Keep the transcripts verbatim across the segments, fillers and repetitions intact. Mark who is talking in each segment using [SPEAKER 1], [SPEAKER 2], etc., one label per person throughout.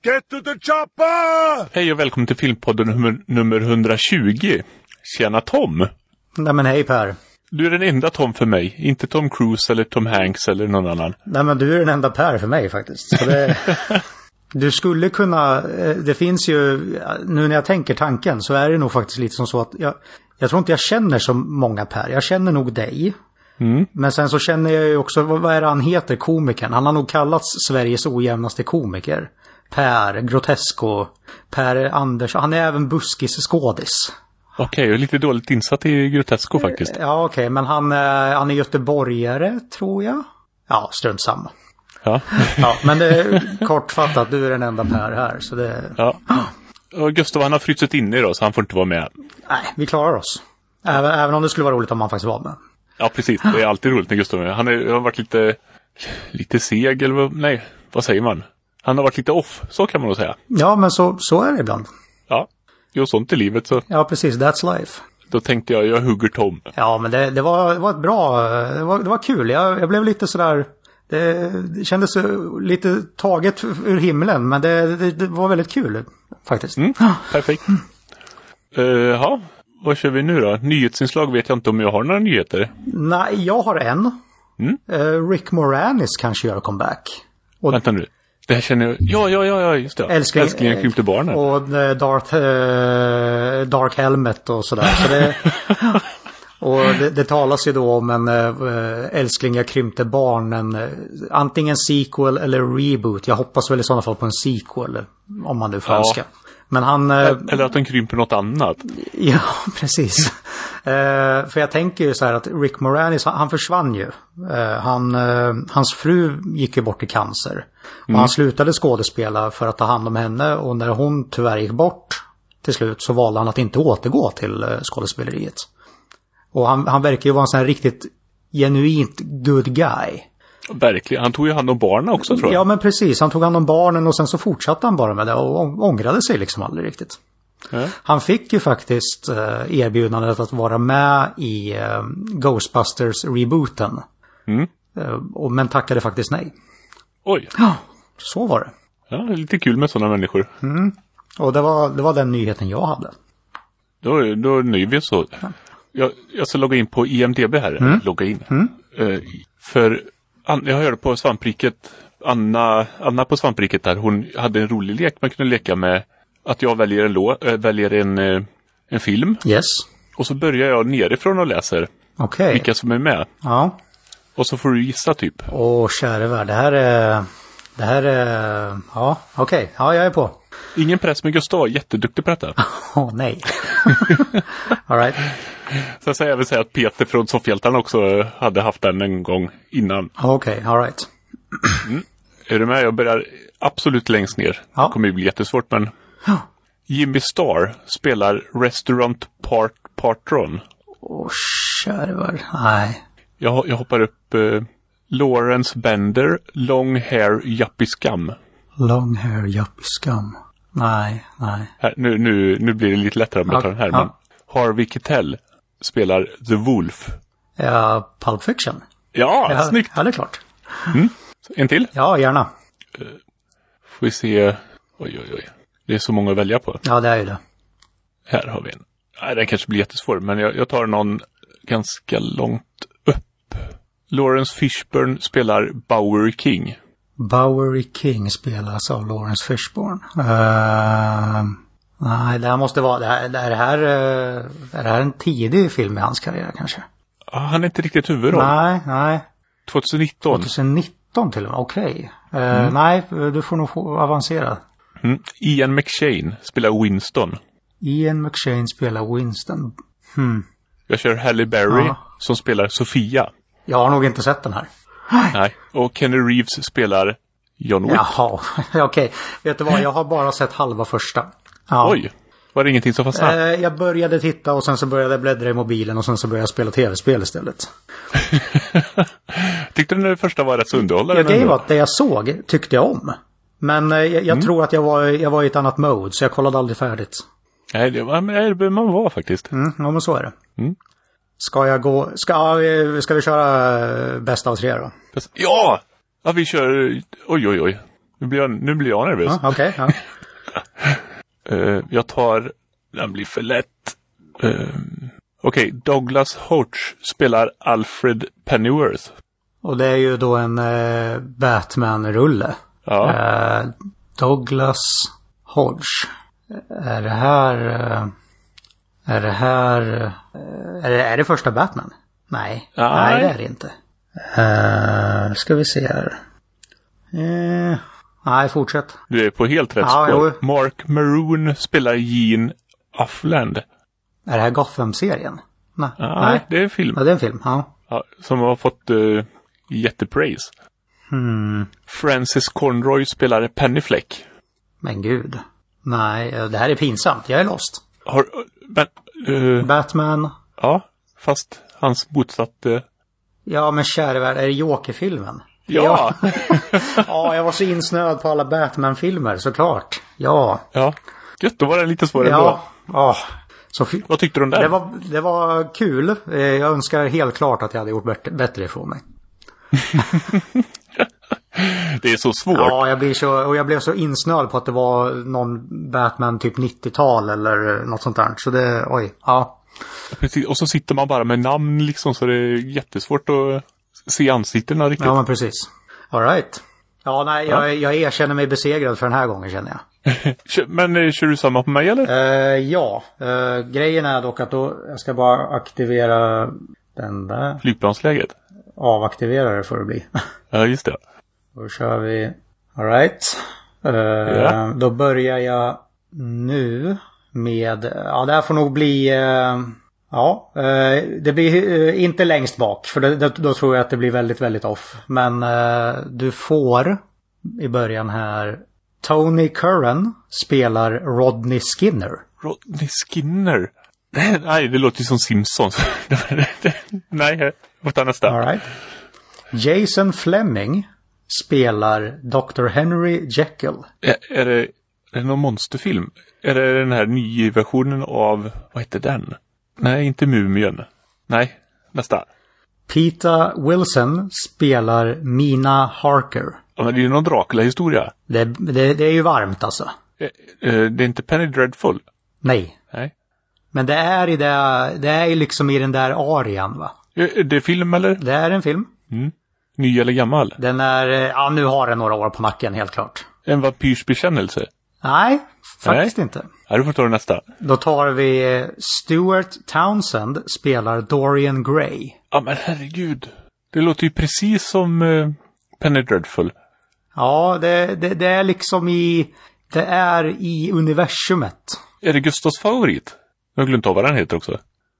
[SPEAKER 1] Get to the chopper!
[SPEAKER 2] Hej och välkommen till filmpodden nummer, nummer etthundratjugo. Tjena Tom.
[SPEAKER 3] Nej men hej Per.
[SPEAKER 2] Du är den enda Tom för mig. Inte Tom Cruise eller Tom Hanks eller någon annan.
[SPEAKER 3] Nej men du är den enda Per för mig faktiskt. Så det, du skulle kunna, det finns ju, nu när jag tänker tanken så är det nog faktiskt lite som så att jag, jag tror inte jag känner så många Per. Jag känner nog dig. Mm. Men sen så känner jag ju också, vad är det han heter, komikern? Han har nog kallats Sveriges ojämnaste komiker. Per Grotesco, Per Anders, han är även buskis skådis.
[SPEAKER 2] Okej, okay, jag är lite dåligt insatt i Grotesco faktiskt.
[SPEAKER 3] Ja okej, okay, men han, han är göteborgare tror jag. Ja, strunt samma.
[SPEAKER 2] Ja.
[SPEAKER 3] Ja, men det är kortfattat, du är den enda Per här. Så det...
[SPEAKER 2] Ja. Och Gustav han har frysit inne då så han får inte vara med.
[SPEAKER 3] Nej, vi klarar oss. Även, även om det skulle vara roligt om han faktiskt var med.
[SPEAKER 2] Ja, precis. Det är alltid roligt när Gustav är med. Han är, har varit lite, lite seg eller vad, nej, vad säger man? Han har varit lite off, så kan man nog säga.
[SPEAKER 3] Ja, men så, så är det ibland.
[SPEAKER 2] Ja, jo sånt i livet så.
[SPEAKER 3] Ja, precis, that's life.
[SPEAKER 2] Då tänkte jag, jag hugger Tom.
[SPEAKER 3] Ja, men det, det, var, det var ett bra, det var, det var kul. Jag, jag blev lite sådär, det, det kändes lite taget ur himlen, men det, det, det var väldigt kul faktiskt.
[SPEAKER 2] Mm, perfekt. Mm. Uh, ja, vad kör vi nu då? Nyhetsinslag vet jag inte om jag har några nyheter.
[SPEAKER 3] Nej, jag har en. Mm? Uh, Rick Moranis kanske gör comeback. Och
[SPEAKER 2] vänta nu. Det här känner jag... Ja, ja, ja, ja just det.
[SPEAKER 3] Älskling,
[SPEAKER 2] Älsklingen krympte barnen.
[SPEAKER 3] Och Darth, uh, Dark Helmet och sådär. Så det, och det, det talas ju då om en uh, Älskling, jag krympte barnen. Uh, antingen sequel eller reboot. Jag hoppas väl i sådana fall på en sequel. Om man nu får önska.
[SPEAKER 2] Ja.
[SPEAKER 3] Men han...
[SPEAKER 2] Eller att den krymper något annat.
[SPEAKER 3] Ja, precis. uh, för jag tänker ju så här att Rick Moranis, han, han försvann ju. Uh, han, uh, hans fru gick ju bort i cancer. Och mm. han slutade skådespela för att ta hand om henne. Och när hon tyvärr gick bort till slut så valde han att inte återgå till uh, skådespeleriet. Och han, han verkar ju vara en sån här riktigt genuint good guy.
[SPEAKER 2] Verkligen, han tog ju hand om barnen också tror jag.
[SPEAKER 3] Ja men precis, han tog hand om barnen och sen så fortsatte han bara med det och ångrade sig liksom aldrig riktigt. Mm. Han fick ju faktiskt uh, erbjudandet att vara med i uh, Ghostbusters-rebooten. Mm. Uh, och, men tackade faktiskt nej.
[SPEAKER 2] Oj.
[SPEAKER 3] Ja, så var det.
[SPEAKER 2] Ja, det är lite kul med sådana människor.
[SPEAKER 3] Mm. Och det var, det var den nyheten jag hade.
[SPEAKER 2] Då, då nöjer vi så. Ja. Jag, jag ska logga in på I M D B här. Mm. Logga in. Mm. Uh, för... Jag hörde på Svampriket, Anna, Anna på Svampriket där, hon hade en rolig lek. Man kunde leka med att jag väljer en, lå, äh, väljer en, äh, en film.
[SPEAKER 3] Yes. Och
[SPEAKER 2] så börjar jag nerifrån och läser
[SPEAKER 3] okay.
[SPEAKER 2] vilka som är med.
[SPEAKER 3] Ja.
[SPEAKER 2] Och så får du gissa typ.
[SPEAKER 3] Åh, käre värld, det här är... Det här är... Ja, okej. Okay. Ja, jag är på.
[SPEAKER 2] Ingen press, men Gustav, jätteduktig på detta.
[SPEAKER 3] Åh, oh, nej. All right.
[SPEAKER 2] Sen säger jag väl säga att Peter från Soffhjältarna också hade haft den en gång innan.
[SPEAKER 3] Okej, okay, all right.
[SPEAKER 2] Mm. Är du med? Jag börjar absolut längst ner. Ja. Det kommer ju bli jättesvårt, men...
[SPEAKER 3] Ja.
[SPEAKER 2] Jimmy Starr spelar Restaurant Part Patron.
[SPEAKER 3] Åh, oh, kärvar. Nej.
[SPEAKER 2] Jag, jag hoppar upp uh, Lawrence Bender, Long Hair Yuppie Scum.
[SPEAKER 3] Long Hair Yuppie Scum. Nej, nej.
[SPEAKER 2] Här, nu, nu, nu blir det lite lättare om jag tar den här, ja. Men Harvey Keitel spelar The Wolf.
[SPEAKER 3] Ja, Pulp Fiction.
[SPEAKER 2] Ja, ja snyggt.
[SPEAKER 3] Ja, det är klart.
[SPEAKER 2] Mm. En till?
[SPEAKER 3] Ja, gärna.
[SPEAKER 2] Uh, får vi se. Oj, oj, oj. Det är så många att välja på.
[SPEAKER 3] Ja, det är ju det.
[SPEAKER 2] Här har vi en. Nej, den kanske blir jättesvår, men jag, jag tar någon ganska långt upp. Lawrence Fishburne spelar Bowery King.
[SPEAKER 3] Bowery King spelas av Lawrence Fishburne. Uh, nej, det här måste vara... Det här, det här, är det här en tidig film i hans karriär kanske?
[SPEAKER 2] Ah, han är inte riktigt huvudroll.
[SPEAKER 3] Nej, nej.
[SPEAKER 2] tjugonitton.
[SPEAKER 3] tjugonitton till och med, okej. Okay. Uh, mm. Nej, du får nog avancera.
[SPEAKER 2] Mm. Ian McShane spelar Winston.
[SPEAKER 3] Ian McShane spelar Winston. Hmm.
[SPEAKER 2] Jag kör Halle Berry ja. Som spelar Sofia.
[SPEAKER 3] Jag har nog inte sett den här.
[SPEAKER 2] Nej. Och Kenny Reeves spelar John Wick.
[SPEAKER 3] Jaha, okej. Okay. Vet du vad, jag har bara sett halva första. Ja.
[SPEAKER 2] Oj, var det ingenting som fastnade?
[SPEAKER 3] Eh, jag började titta och sen så började jag bläddra i mobilen och sen så började jag spela tv-spel istället.
[SPEAKER 2] Tyckte du den första var rätt så underhållande?
[SPEAKER 3] Ja, det var att det jag såg tyckte jag om. Men eh, jag, jag mm. tror att jag var, jag var i ett annat mode så jag kollade aldrig färdigt.
[SPEAKER 2] Nej, det var, men det behöver man vara faktiskt.
[SPEAKER 3] Mm, ja, men så är det. Mm. Ska jag gå... Ska, ska vi köra bästa av tre då?
[SPEAKER 2] Ja! Ja, vi kör... Oj, oj, oj. Nu blir jag, nu blir jag nervös.
[SPEAKER 3] Ja, okej. Okay, ja.
[SPEAKER 2] uh, jag tar... Den blir för lätt. Uh, Okej, okay, Douglas Hodge spelar Alfred Pennyworth.
[SPEAKER 3] Och det är ju då en uh, Batman-rulle.
[SPEAKER 2] Ja.
[SPEAKER 3] Uh, Douglas Hodge. Är det här... Uh, är det här... Uh, är, det, är det första Batman? Nej.
[SPEAKER 2] Nej.
[SPEAKER 3] Nej, det är det inte. Uh, ska vi se här. Uh, nej, fortsätt.
[SPEAKER 2] Du är på helt rätt
[SPEAKER 3] ja,
[SPEAKER 2] spår.
[SPEAKER 3] Jo.
[SPEAKER 2] Mark Maroon spelar Gene Upland.
[SPEAKER 3] Är det här Gotham-serien? Nej.
[SPEAKER 2] Ja,
[SPEAKER 3] nej,
[SPEAKER 2] det är en film.
[SPEAKER 3] Ja, det är en film, ja.
[SPEAKER 2] Ja, som har fått uh, jättepraise.
[SPEAKER 3] Hmm.
[SPEAKER 2] Francis Conroy spelar Pennyfleck.
[SPEAKER 3] Men gud. Nej, det här är pinsamt. Jag är lost.
[SPEAKER 2] Har, men, uh,
[SPEAKER 3] Batman.
[SPEAKER 2] Ja, fast hans motsatte...
[SPEAKER 3] Ja, men kära värld, är det Joker-filmen?
[SPEAKER 2] Ja!
[SPEAKER 3] Ja. Ja, jag var så insnöad på alla Batman-filmer, såklart. Ja.
[SPEAKER 2] Ja, gött, då var det lite svårare
[SPEAKER 3] ja.
[SPEAKER 2] ändå.
[SPEAKER 3] Ja. Så f-
[SPEAKER 2] Vad tyckte du om det?
[SPEAKER 3] Det var, det var kul. Jag önskar helt klart att jag hade gjort bättre, bättre ifrån mig.
[SPEAKER 2] Det är så svårt.
[SPEAKER 3] Ja, jag blir så, och jag blev så insnöad på att det var någon Batman typ nittiotal eller något sånt där. Så det, oj, ja.
[SPEAKER 2] Precis, och så sitter man bara med namn liksom, så det är jättesvårt att se ansiktena riktigt.
[SPEAKER 3] Ja, men precis. All right. Ja, nej,
[SPEAKER 2] Ja.
[SPEAKER 3] jag, jag erkänner mig besegrad för den här gången, känner jag.
[SPEAKER 2] Men eh, kör du samma på mig, eller?
[SPEAKER 3] Uh, ja, uh, grejen är dock att då, jag ska bara aktivera den där.
[SPEAKER 2] Flygplansläget.
[SPEAKER 3] Avaktivera det får det bli.
[SPEAKER 2] Ja, just det.
[SPEAKER 3] Då kör vi. All right. Uh,
[SPEAKER 2] Ja.
[SPEAKER 3] Då börjar jag nu med, ja, det här får nog bli, uh, ja, uh, det blir uh, inte längst bak, för det, det, då tror jag att det blir väldigt, väldigt off. Men uh, du får i början här, Tony Curran spelar Rodney Skinner.
[SPEAKER 2] Rodney Skinner. Nej, det låter ju som Simpsons. Nej, jag får ta nästa.
[SPEAKER 3] All right. Jason Fleming spelar doktor Henry Jekyll.
[SPEAKER 2] Är, är, det, är det någon monsterfilm? Är det den här nya versionen av, vad heter den? Nej, inte Mumien. Nej, nästa.
[SPEAKER 3] Peter Wilson spelar Mina Harker.
[SPEAKER 2] Ja, men det är ju någon Dracula-historia.
[SPEAKER 3] Det, det, det är ju varmt alltså.
[SPEAKER 2] Eh, eh, Det är inte Penny Dreadful.
[SPEAKER 3] Nej.
[SPEAKER 2] Nej.
[SPEAKER 3] Men det är i det, det är ju liksom i den där arian, va?
[SPEAKER 2] Eh, Det är film, eller?
[SPEAKER 3] Det är en film.
[SPEAKER 2] Mm. Ny eller gammal?
[SPEAKER 3] Den är, ja, nu har den några år på nacken, helt klart.
[SPEAKER 2] En vampyrs bekännelse?
[SPEAKER 3] Nej, faktiskt
[SPEAKER 2] Nej.
[SPEAKER 3] inte.
[SPEAKER 2] Ja, du får ta nästa.
[SPEAKER 3] Då tar vi Stuart Townsend spelar Dorian Gray.
[SPEAKER 2] Ja, men herregud. Det låter ju precis som eh, Penny Dreadful.
[SPEAKER 3] Ja, det, det, det är liksom i, det är i universumet.
[SPEAKER 2] Är det Gustavs favorit? Jag har glömt av vad den heter också.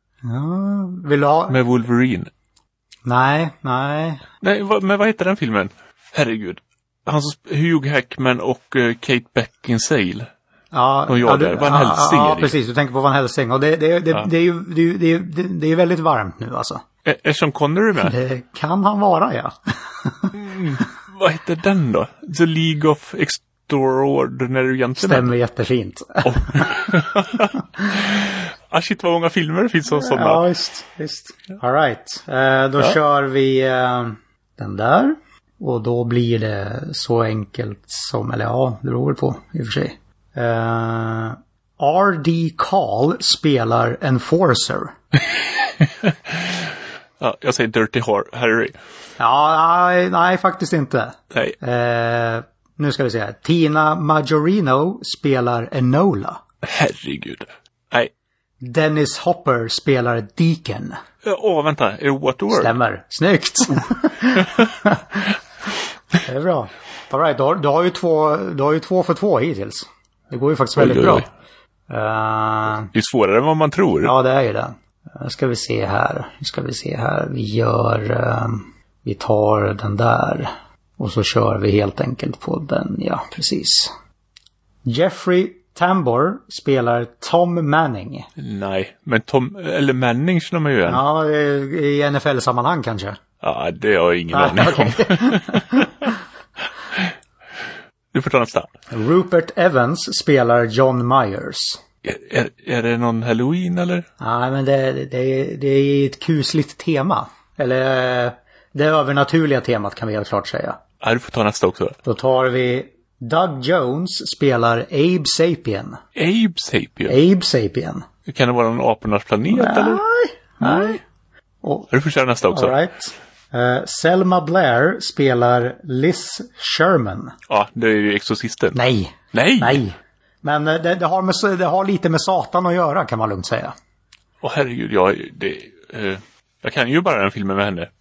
[SPEAKER 3] Ja, vill du ha?
[SPEAKER 2] Med Wolverine.
[SPEAKER 3] Nej, nej.
[SPEAKER 2] Nej, vad, men vad heter den filmen? Herregud. Hans Hugh Jackman och uh, Kate Beckinsale.
[SPEAKER 3] Ja,
[SPEAKER 2] Och jag
[SPEAKER 3] ja,
[SPEAKER 2] där.
[SPEAKER 3] du,
[SPEAKER 2] Van
[SPEAKER 3] ja,
[SPEAKER 2] Helsing
[SPEAKER 3] ja,
[SPEAKER 2] är det.
[SPEAKER 3] precis. Du tänker på Van Helsing. Och det, det, det,
[SPEAKER 2] Ja.
[SPEAKER 3] det är ju det, är- det, är- det, det är väldigt varmt nu alltså.
[SPEAKER 2] Är, är Sean Connery med?
[SPEAKER 3] Det kan han vara, ja.
[SPEAKER 2] Vad heter den då? The League of Extraordinary Gentlemen.
[SPEAKER 3] Stämmer jättefint.
[SPEAKER 2] Ah, shit, vad många filmer det finns som sådana.
[SPEAKER 3] Ja, visst. visst. All right. Eh, då
[SPEAKER 2] Ja.
[SPEAKER 3] kör vi eh, den där. Och då blir det så enkelt som, eller ja, det beror på i och för sig. Eh, R D Call spelar Enforcer.
[SPEAKER 2] Ja, jag säger Dirty Har- Harry.
[SPEAKER 3] Ja, nej, nej, faktiskt inte.
[SPEAKER 2] Nej.
[SPEAKER 3] Eh, nu ska vi se här. Tina Majorino spelar Enola.
[SPEAKER 2] Herregud. Nej.
[SPEAKER 3] Dennis Hopper spelar Deacon.
[SPEAKER 2] Åh, oh, vänta. Är det Waterworld?
[SPEAKER 3] Stämmer. Snyggt. Det är bra. All right, du, har, du, har ju två, du har ju två för två hittills. Det går ju faktiskt väldigt
[SPEAKER 2] Oj, oj, oj.
[SPEAKER 3] bra. Uh,
[SPEAKER 2] Det är svårare än vad man tror.
[SPEAKER 3] ja, det är ju det. Nu ska vi se här. Nu ska vi se här. Vi gör... Uh, vi tar den där. Och så kör vi helt enkelt på den. Ja, precis. Jeffrey Tambor spelar Tom Manning.
[SPEAKER 2] Nej, men Tom, eller Manning känner man ju igen. Ja,
[SPEAKER 3] Ja, i N F L-sammanhang kanske.
[SPEAKER 2] ja det har jag ingen
[SPEAKER 3] Nej,
[SPEAKER 2] aning om.
[SPEAKER 3] okej.
[SPEAKER 2] Du får ta nästa.
[SPEAKER 3] Rupert Evans spelar John Myers.
[SPEAKER 2] Är, är, är det någon Halloween eller?
[SPEAKER 3] Nej, men det, det, är, det är ett kusligt tema. Eller det övernaturliga temat kan vi helt klart säga.
[SPEAKER 2] Ja, du får ta nästa också.
[SPEAKER 3] Då tar vi Doug Jones spelar Abe Sapien.
[SPEAKER 2] Abe Sapien?
[SPEAKER 3] Abe Sapien.
[SPEAKER 2] Kan det vara en apornas planet,
[SPEAKER 3] nej,
[SPEAKER 2] eller?
[SPEAKER 3] Nej. Och,
[SPEAKER 2] är det första nästa också?
[SPEAKER 3] All right. Uh, Selma Blair spelar Liz Sherman.
[SPEAKER 2] Ja, det är ju Exorcisten.
[SPEAKER 3] Nej.
[SPEAKER 2] Nej.
[SPEAKER 3] Nej. Men uh, det, det, har med, det har lite med Satan att göra, kan man lugnt säga.
[SPEAKER 2] Åh herregud, jag, det, uh, jag kan ju bara den filmen med henne.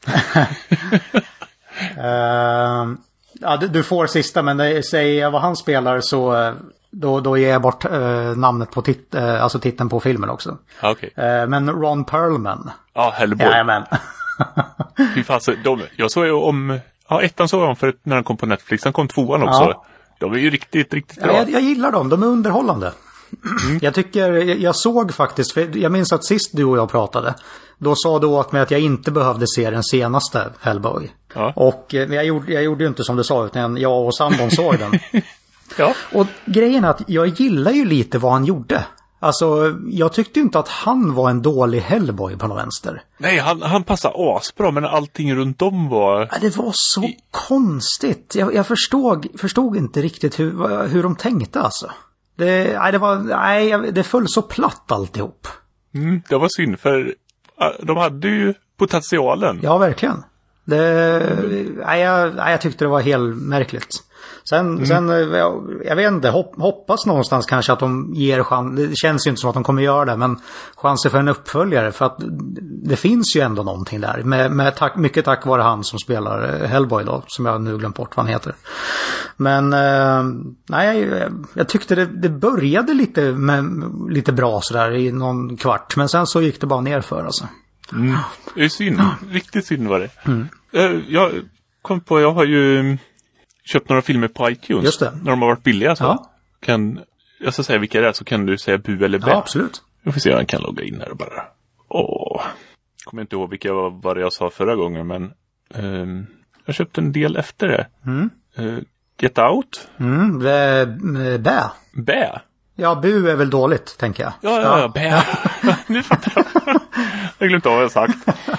[SPEAKER 3] uh, ja, du, du får sista, men det, säger jag vad han spelar så uh, då, då ger jag bort uh, namnet på tit, uh, alltså titeln på filmen också.
[SPEAKER 2] Okej.
[SPEAKER 3] Okay. Uh, men Ron Perlman.
[SPEAKER 2] Ja, Hellboy.
[SPEAKER 3] Jajamän.
[SPEAKER 2] Fy fan, så, de, jag såg ju om, ja, ettan såg jag om för när den kom på Netflix, den kom tvåan också. Ja. De är ju riktigt, riktigt bra.
[SPEAKER 3] Ja, jag, jag gillar dem, de är underhållande. Mm. Jag tycker, jag, jag såg faktiskt, för jag minns att sist du och jag pratade, då sa du åt mig att jag inte behövde se den senaste Hellboy. Ja. Och jag gjorde, jag gjorde ju inte som du sa, utan jag och sambon såg den.
[SPEAKER 2] Ja.
[SPEAKER 3] Och grejen är att jag gillar ju lite vad han gjorde. Alltså, jag tyckte inte att han var en dålig Hellboy på någon vänster.
[SPEAKER 2] Nej, han, han passade asbra, men allting runt om var...
[SPEAKER 3] Ja, det var så I... konstigt. Jag, jag förstod, förstod inte riktigt hur, hur de tänkte alltså. Det, nej, det, var, nej, det föll så platt alltihop.
[SPEAKER 2] Mm, det var synd, för de hade ju potentialen.
[SPEAKER 3] Ja, verkligen. Det, mm. nej, jag, nej, jag tyckte det var helt märkligt. Sen, mm. sen jag, jag vet inte, hopp, hoppas någonstans kanske att de ger chans. Det känns ju inte som att de kommer göra det, men chanser för en uppföljare, för att det finns ju ändå någonting där. Med, med tack, mycket tack vare han som spelar Hellboy då, som jag nu glömt bort vad han heter. Men eh, nej, jag, jag tyckte det, det började lite, med, lite bra sådär i någon kvart, men sen så gick det bara ner för alltså.
[SPEAKER 2] Mm. Det är synd, riktigt synd var det. Mm. Jag kom på, jag har ju köpt några filmer på iTunes.
[SPEAKER 3] Just det.
[SPEAKER 2] När de har varit billiga så.
[SPEAKER 3] Ja.
[SPEAKER 2] Kan, jag ska säga vilka det är, så kan du säga bu eller bä.
[SPEAKER 3] Ja, absolut.
[SPEAKER 2] Jag får se om jag kan logga in här och bara. Åh. Jag kommer inte ihåg vilka var jag sa förra gången, men um, jag köpte en del efter det. Mm. Uh, Get Out.
[SPEAKER 3] Mm, bä. Bä.
[SPEAKER 2] Bä.
[SPEAKER 3] Ja, bu är väl dåligt, tänker jag.
[SPEAKER 2] Ja, ja, ja, bä. Nu fattar jag. Jag glömde av vad jag sagt.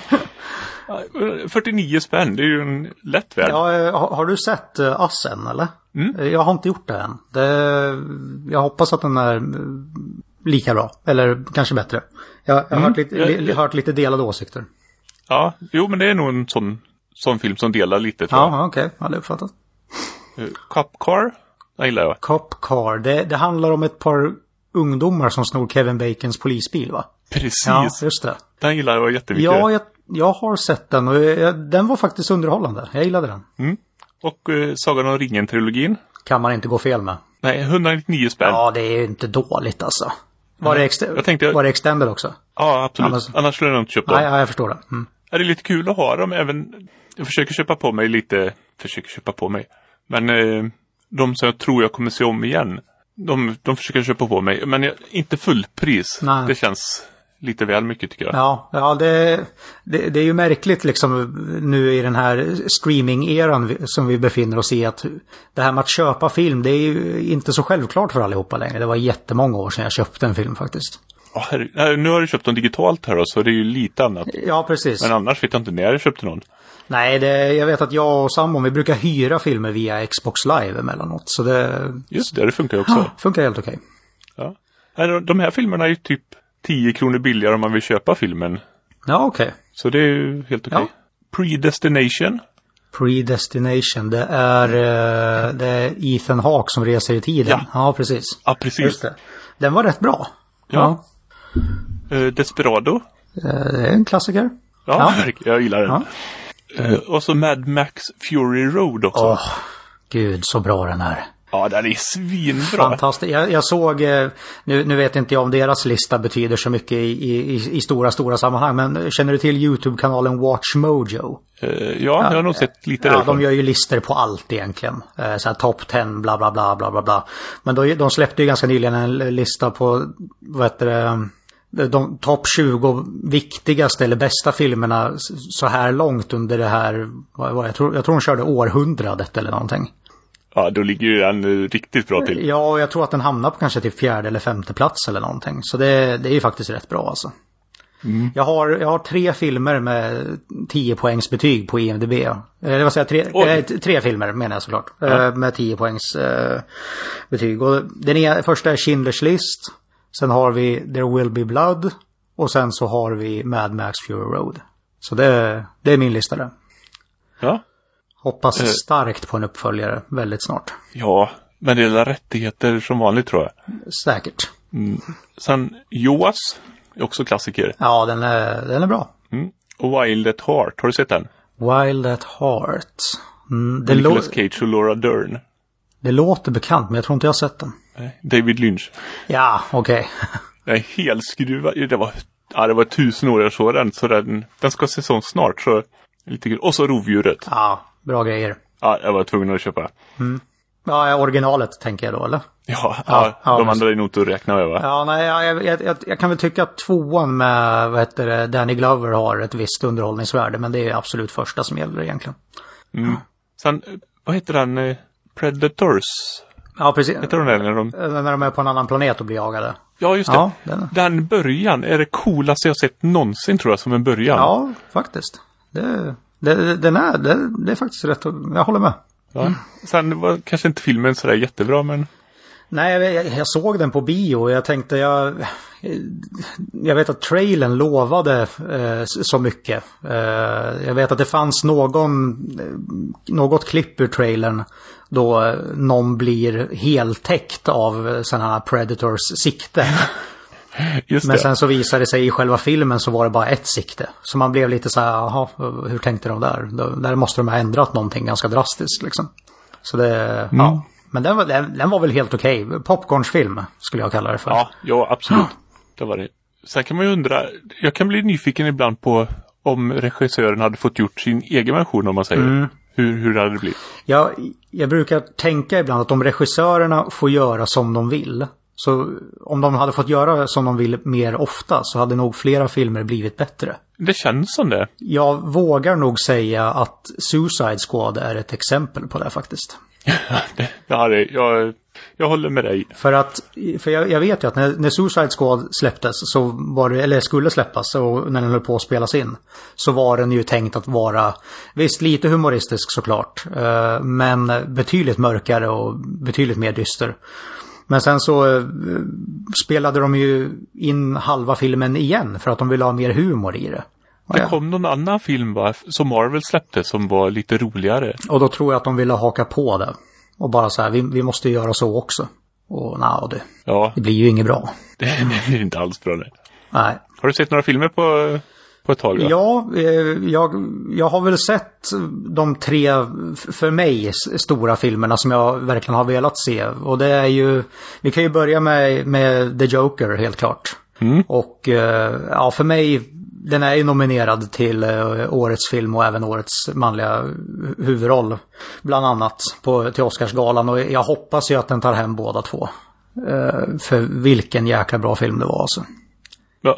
[SPEAKER 2] fyrtionio spänn, det är ju en lätt värld.
[SPEAKER 3] Ja, har du sett uh, Assen, eller?
[SPEAKER 2] Mm.
[SPEAKER 3] Jag har inte gjort det än. Det, jag hoppas att den är lika bra, eller kanske bättre. Jag, jag har mm. hört, lite, li, hört lite delade åsikter.
[SPEAKER 2] Ja, jo, men det är nog en sån, sån film som delar lite, tror jag.
[SPEAKER 3] Ja, okej. Okay. Ja, det är uppfattat.
[SPEAKER 2] Uh, Cop Car, det gillar jag.
[SPEAKER 3] Cop Car, det, det handlar om ett par ungdomar som snor Kevin Bacons polisbil, va?
[SPEAKER 2] Precis.
[SPEAKER 3] Ja, just det.
[SPEAKER 2] Den gillar jag jättemycket.
[SPEAKER 3] Ja, jag, jag har sett den och jag, den var faktiskt underhållande. Jag gillade den.
[SPEAKER 2] Mm. Och uh, Sagan om ringen-trilogin.
[SPEAKER 3] Kan man inte gå fel med.
[SPEAKER 2] Nej, etthundranittionio spänn.
[SPEAKER 3] Ja, det är ju inte dåligt alltså. Var,
[SPEAKER 2] mm.
[SPEAKER 3] det, ext-
[SPEAKER 2] jag tänkte,
[SPEAKER 3] var det extended också?
[SPEAKER 2] Ja, absolut.
[SPEAKER 3] Annars,
[SPEAKER 2] Annars skulle jag inte köpa dem.
[SPEAKER 3] Nej, ja, jag förstår det. Mm.
[SPEAKER 2] Är det lite kul att ha dem även... Jag försöker köpa på mig lite... Försöker köpa på mig. Men uh, de som jag tror jag kommer se om igen... De, de försöker köpa på mig, men jag, inte fullpris. Nej. Det känns lite väl mycket, tycker jag.
[SPEAKER 3] Ja, ja det, det, det är ju märkligt liksom nu i den här streaming-eran som vi befinner oss i, att det här med att köpa film, det är ju inte så självklart för allihopa längre. Det var jättemånga år sedan jag köpte en film faktiskt.
[SPEAKER 2] Oh, herre, nu har du köpt den digitalt här då, så det är ju lite annat.
[SPEAKER 3] Ja, precis.
[SPEAKER 2] Men annars vet jag inte när jag köpte någon. Nej,
[SPEAKER 3] det, jag vet att jag och Samon, vi brukar hyra filmer via Xbox Live emellanåt. Så det...
[SPEAKER 2] Just det, det funkar ju också.
[SPEAKER 3] Ja, funkar helt okej.
[SPEAKER 2] Ja. De här filmerna är ju typ tio kronor billigare om man vill köpa filmen.
[SPEAKER 3] Ja, okej. Okay.
[SPEAKER 2] Så det är ju helt okej. Ja. Predestination.
[SPEAKER 3] Predestination, det är, det är Ethan Hawke som reser i tiden. Ja, ja precis.
[SPEAKER 2] Ja, precis.
[SPEAKER 3] Just det. Den var rätt bra.
[SPEAKER 2] Ja. ja. Uh, Desperado.
[SPEAKER 3] Det är en klassiker.
[SPEAKER 2] Ja, ja. Jag gillar den. Ja. Uh, och så Mad Max Fury Road också.
[SPEAKER 3] Åh, gud så bra den är.
[SPEAKER 2] Ja, den är svinbra.
[SPEAKER 3] Fantastiskt. Jag, jag såg, nu, nu vet inte jag om deras lista betyder så mycket i, i, i stora, stora sammanhang. Men känner du till YouTube-kanalen Watch Mojo?
[SPEAKER 2] Uh, ja, ja, jag har nog sett lite
[SPEAKER 3] ja,
[SPEAKER 2] därifrån.
[SPEAKER 3] De gör ju listor på allt egentligen. Uh, så här top tio, bla bla bla bla bla bla. Men då, de släppte ju ganska nyligen en lista på, vad heter det... de topp tjugo viktigaste eller bästa filmerna så här långt under det här, vad, jag, tror, jag tror de körde århundradet eller någonting.
[SPEAKER 2] Ja, då ligger ju den riktigt bra till.
[SPEAKER 3] Ja, och jag tror att den hamnar på kanske till fjärde eller femte plats eller någonting. Så det, det är ju faktiskt rätt bra alltså. Mm. Jag, har, jag har tre filmer med tio poängs betyg på I M D B. Eller vad säger jag? Tre, äh, tre filmer menar jag såklart. Ja. Äh, med tio poängs äh, betyg. Och den är, första är Schindler's List. Sen har vi There Will Be Blood. Och sen så har vi Mad Max Fury Road. Så det, det är min lista där.
[SPEAKER 2] Ja.
[SPEAKER 3] Hoppas eh. starkt på en uppföljare väldigt snart.
[SPEAKER 2] Ja, men det är rättigheter som vanligt tror jag.
[SPEAKER 3] Säkert.
[SPEAKER 2] Mm. Sen Jaws är också klassiker.
[SPEAKER 3] Ja, den är, den är bra.
[SPEAKER 2] Mm. Och Wild at Heart, har du sett den?
[SPEAKER 3] Wild at Heart. Mm, det
[SPEAKER 2] Nicolas
[SPEAKER 3] lo-
[SPEAKER 2] Cage och Laura Dern.
[SPEAKER 3] Det låter bekant, men jag tror inte jag har sett den.
[SPEAKER 2] David Lynch.
[SPEAKER 3] Ja, okej. Okay.
[SPEAKER 2] Den är helt skruvad. Det var, ja, det var tusen år jag såg den. Så den, den ska ses om snart. Så lite kul. Och så Rovdjuret.
[SPEAKER 3] Ja, bra grejer.
[SPEAKER 2] Ja, jag var tvungen att köpa.
[SPEAKER 3] Mm. Ja, originalet tänker jag då, eller?
[SPEAKER 2] Ja, ja, ja de andra är nog inte att räkna över.
[SPEAKER 3] Ja, nej, jag, jag, jag, jag kan väl tycka att tvåan med vad heter det, Danny Glover har ett visst underhållningsvärde. Men det är absolut första som gäller egentligen.
[SPEAKER 2] Mm. Sen, vad heter den? Predators?
[SPEAKER 3] Ja, precis.
[SPEAKER 2] Heter de där när de...
[SPEAKER 3] när de är på en annan planet och blir jagade.
[SPEAKER 2] Ja, just det.
[SPEAKER 3] Ja, den...
[SPEAKER 2] den början är det coolaste jag sett någonsin, tror jag, som en början.
[SPEAKER 3] Ja, faktiskt. Det, det, den är, det, det är faktiskt rätt. Jag håller med.
[SPEAKER 2] Ja. Mm. Sen var kanske inte filmen sådär jättebra, men...
[SPEAKER 3] Nej, jag, jag såg den på bio och jag tänkte, jag, jag vet att trailern lovade eh, så mycket. Eh, jag vet att det fanns någon, något klipp ur trailern då någon blir heltäckt av sådana här Predators sikte.
[SPEAKER 2] Just
[SPEAKER 3] Men
[SPEAKER 2] det.
[SPEAKER 3] sen så visade det sig i själva filmen så var det bara ett sikte. Så man blev lite så här, jaha, hur tänkte de där? Där måste de ha ändrat någonting ganska drastiskt liksom. Så det, mm. ja. Men den var, den, den var väl helt okej. Okay. Popcornsfilm skulle jag kalla det för.
[SPEAKER 2] Ja, ja absolut. Det var det. Sen kan man ju undra, jag kan bli nyfiken ibland på om regissören hade fått gjort sin egen version, om man säger. Mm. Hur, hur hade det blivit?
[SPEAKER 3] Ja, jag brukar tänka ibland att om regissörerna får göra som de vill, så om de hade fått göra som de vill mer ofta, så hade nog flera filmer blivit bättre.
[SPEAKER 2] Det känns som det.
[SPEAKER 3] Jag vågar nog säga att Suicide Squad är ett exempel på det faktiskt.
[SPEAKER 2] det, ja, det, jag, jag håller med dig.
[SPEAKER 3] För att, för jag, jag vet ju att när, när Suicide Squad släpptes så var det, eller skulle släppas och när den höll på att spelas in, så var den ju tänkt att vara, visst lite humoristisk såklart, men betydligt mörkare och betydligt mer dyster. Men sen så eh, spelade de ju in halva filmen igen för att de ville ha mer humor i det.
[SPEAKER 2] Det ja. kom någon annan film va, som Marvel släppte som var lite roligare.
[SPEAKER 3] Och då tror jag att de ville haka på det. Och bara så här, vi, vi måste göra så också. Och nej, det,
[SPEAKER 2] ja.
[SPEAKER 3] det blir ju inget bra.
[SPEAKER 2] Det, det är inte alls bra det.
[SPEAKER 3] Nej.
[SPEAKER 2] Har du sett några filmer på, på ett tag då?
[SPEAKER 3] Ja, eh, jag, jag har väl sett de tre, för mig, stora filmerna som jag verkligen har velat se. Och det är ju, vi kan ju börja med, med The Joker helt klart.
[SPEAKER 2] Mm.
[SPEAKER 3] Och eh, ja, för mig, den är ju nominerad till eh, årets film och även årets manliga huvudroll. Bland annat på, till Oscarsgalan. Och jag hoppas ju att den tar hem båda två. Eh, för vilken jäkla bra film det var alltså.
[SPEAKER 2] Ja,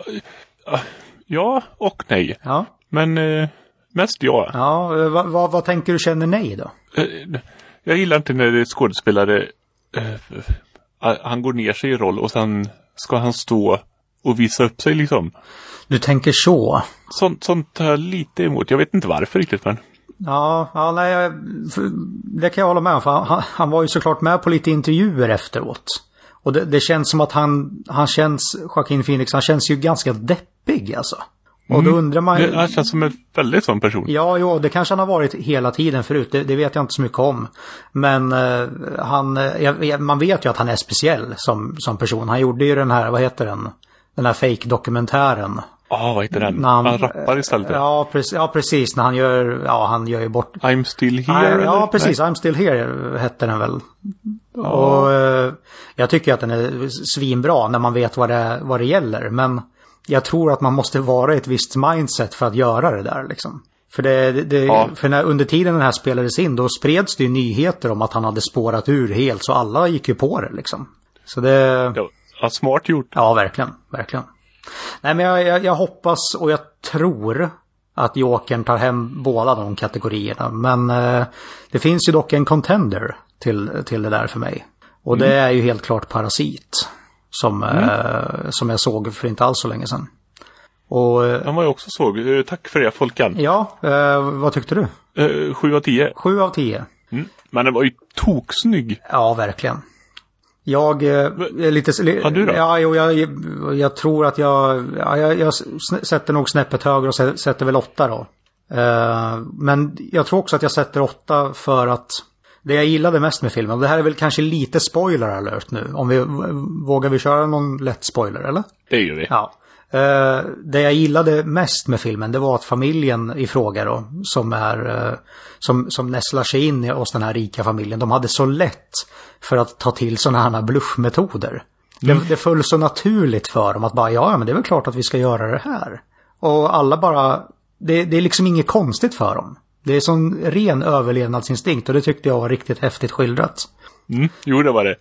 [SPEAKER 2] ja och nej.
[SPEAKER 3] Ja.
[SPEAKER 2] Men eh, mest ja.
[SPEAKER 3] Ja, vad, vad, vad tänker du känner nej då?
[SPEAKER 2] Eh, jag gillar inte när det är skådespelare eh, han går ner sig i roll och sen ska han stå och visa upp sig liksom.
[SPEAKER 3] Du tänker så?
[SPEAKER 2] Sånt, sånt tar jag lite emot. Jag vet inte varför riktigt, men...
[SPEAKER 3] Ja, ja nej, jag, det kan jag hålla med om. För han, han var ju såklart med på lite intervjuer efteråt. Och det, det känns som att han, han känns, Joaquin Phoenix, han känns ju ganska deppig alltså. Och då undrar man ju...
[SPEAKER 2] Han känns som en väldigt sån person.
[SPEAKER 3] Ja, jo, det kanske han har varit hela tiden förut. Det, det vet jag inte så mycket om. Men uh, han, jag, man vet ju att han är speciell som, som person. Han gjorde ju den här, vad heter den? Den här fake-dokumentären.
[SPEAKER 2] Ja, ah, vad heter den? Han, han rappar istället.
[SPEAKER 3] Ja, precis, ja, precis. När han gör, ja, han gör ju bort...
[SPEAKER 2] I'm still here.
[SPEAKER 3] I, ja,
[SPEAKER 2] eller?
[SPEAKER 3] precis.
[SPEAKER 2] Nej.
[SPEAKER 3] I'm still here hette den väl.
[SPEAKER 2] Ja.
[SPEAKER 3] Och uh, jag tycker att den är svinbra när man vet vad det, vad det gäller. Men jag tror att man måste vara i ett visst mindset för att göra det där liksom. För, det, det,
[SPEAKER 2] ja.
[SPEAKER 3] för när, under tiden den här spelades in, då spreds det ju nyheter om att han hade spårat ur helt. Så alla gick ju på det liksom. Så det...
[SPEAKER 2] Ja, smart gjort.
[SPEAKER 3] Ja, verkligen. Verkligen. Nej, men jag, jag, jag hoppas och jag tror att Jokern tar hem båda de kategorierna. Men eh, det finns ju dock en contender till, till det där för mig. Och mm. det är ju helt klart Parasit. Som, mm. eh, som jag såg för inte alls så länge sedan. Och,
[SPEAKER 2] han var ju också såg. Tack för det, Folkan.
[SPEAKER 3] Ja, eh, vad tyckte du?
[SPEAKER 2] Eh, sju av tio.
[SPEAKER 3] Sju av tio.
[SPEAKER 2] Mm. Men den var ju toksnygg.
[SPEAKER 3] Ja, verkligen. Jag eh, är lite...
[SPEAKER 2] Ja, du då?
[SPEAKER 3] Ja, jo, jag, jag tror att jag... Ja, jag, jag sätter nog snäppet högre och sätter väl åtta då. Eh, men jag tror också att jag sätter åtta för att... Det jag gillade mest med filmen, och det här är väl kanske lite spoiler alert nu. Om vi vågar vi köra någon lätt spoiler, eller?
[SPEAKER 2] Det gör vi.
[SPEAKER 3] Ja. Uh, det jag gillade mest med filmen, det var att familjen i fråga då, som är uh, som, som näslar sig in i oss, den här rika familjen, de hade så lätt för att ta till sådana här bluffmetoder. Mm. Det, det föll så naturligt för dem att bara, ja men det är väl klart att vi ska göra det här. Och alla bara, det, det är liksom inget konstigt för dem. Det är sån ren överlevnadsinstinkt, och det tyckte jag var riktigt häftigt skildrat.
[SPEAKER 2] Mm, jo, det var det.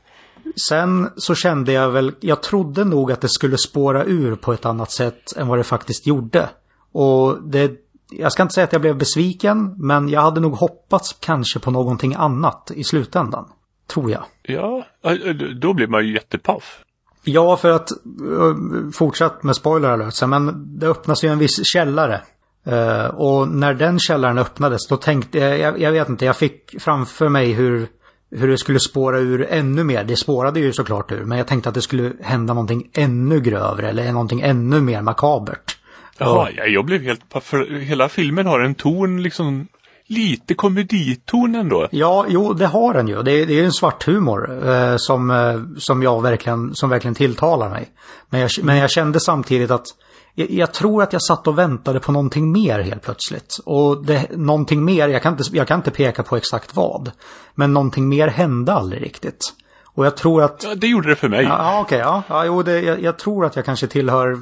[SPEAKER 3] Sen så kände jag väl, jag trodde nog att det skulle spåra ur på ett annat sätt än vad det faktiskt gjorde. Och det, jag ska inte säga att jag blev besviken, men jag hade nog hoppats kanske på någonting annat i slutändan. Tror jag.
[SPEAKER 2] Ja, då blir man ju jättepaff.
[SPEAKER 3] Ja, för att fortsatt med spoiler alert, men det öppnas ju en viss källare. Uh, och när den källaren öppnades, då tänkte jag, jag, jag vet inte, jag fick framför mig hur, hur det skulle spåra ur ännu mer. Det spårade ju såklart ur, men jag tänkte att det skulle hända någonting ännu grövre eller någonting ännu mer makabert.
[SPEAKER 2] Ja, ja, jag blev helt, för hela filmen har en ton liksom, lite komediton ändå.
[SPEAKER 3] Ja, jo, det har den ju. Det är, det är en svart humor eh, som, eh, som jag verkligen, som verkligen tilltalar mig. Men jag, men jag kände samtidigt att jag, jag tror att jag satt och väntade på någonting mer helt plötsligt. Och det, någonting mer, jag kan, inte, jag kan inte peka på exakt vad. Men någonting mer hände aldrig riktigt. Och jag tror att...
[SPEAKER 2] Ja, det gjorde det för mig.
[SPEAKER 3] Ja, okej. Okay, ja. ja, jo, det, jag, jag tror att jag kanske tillhör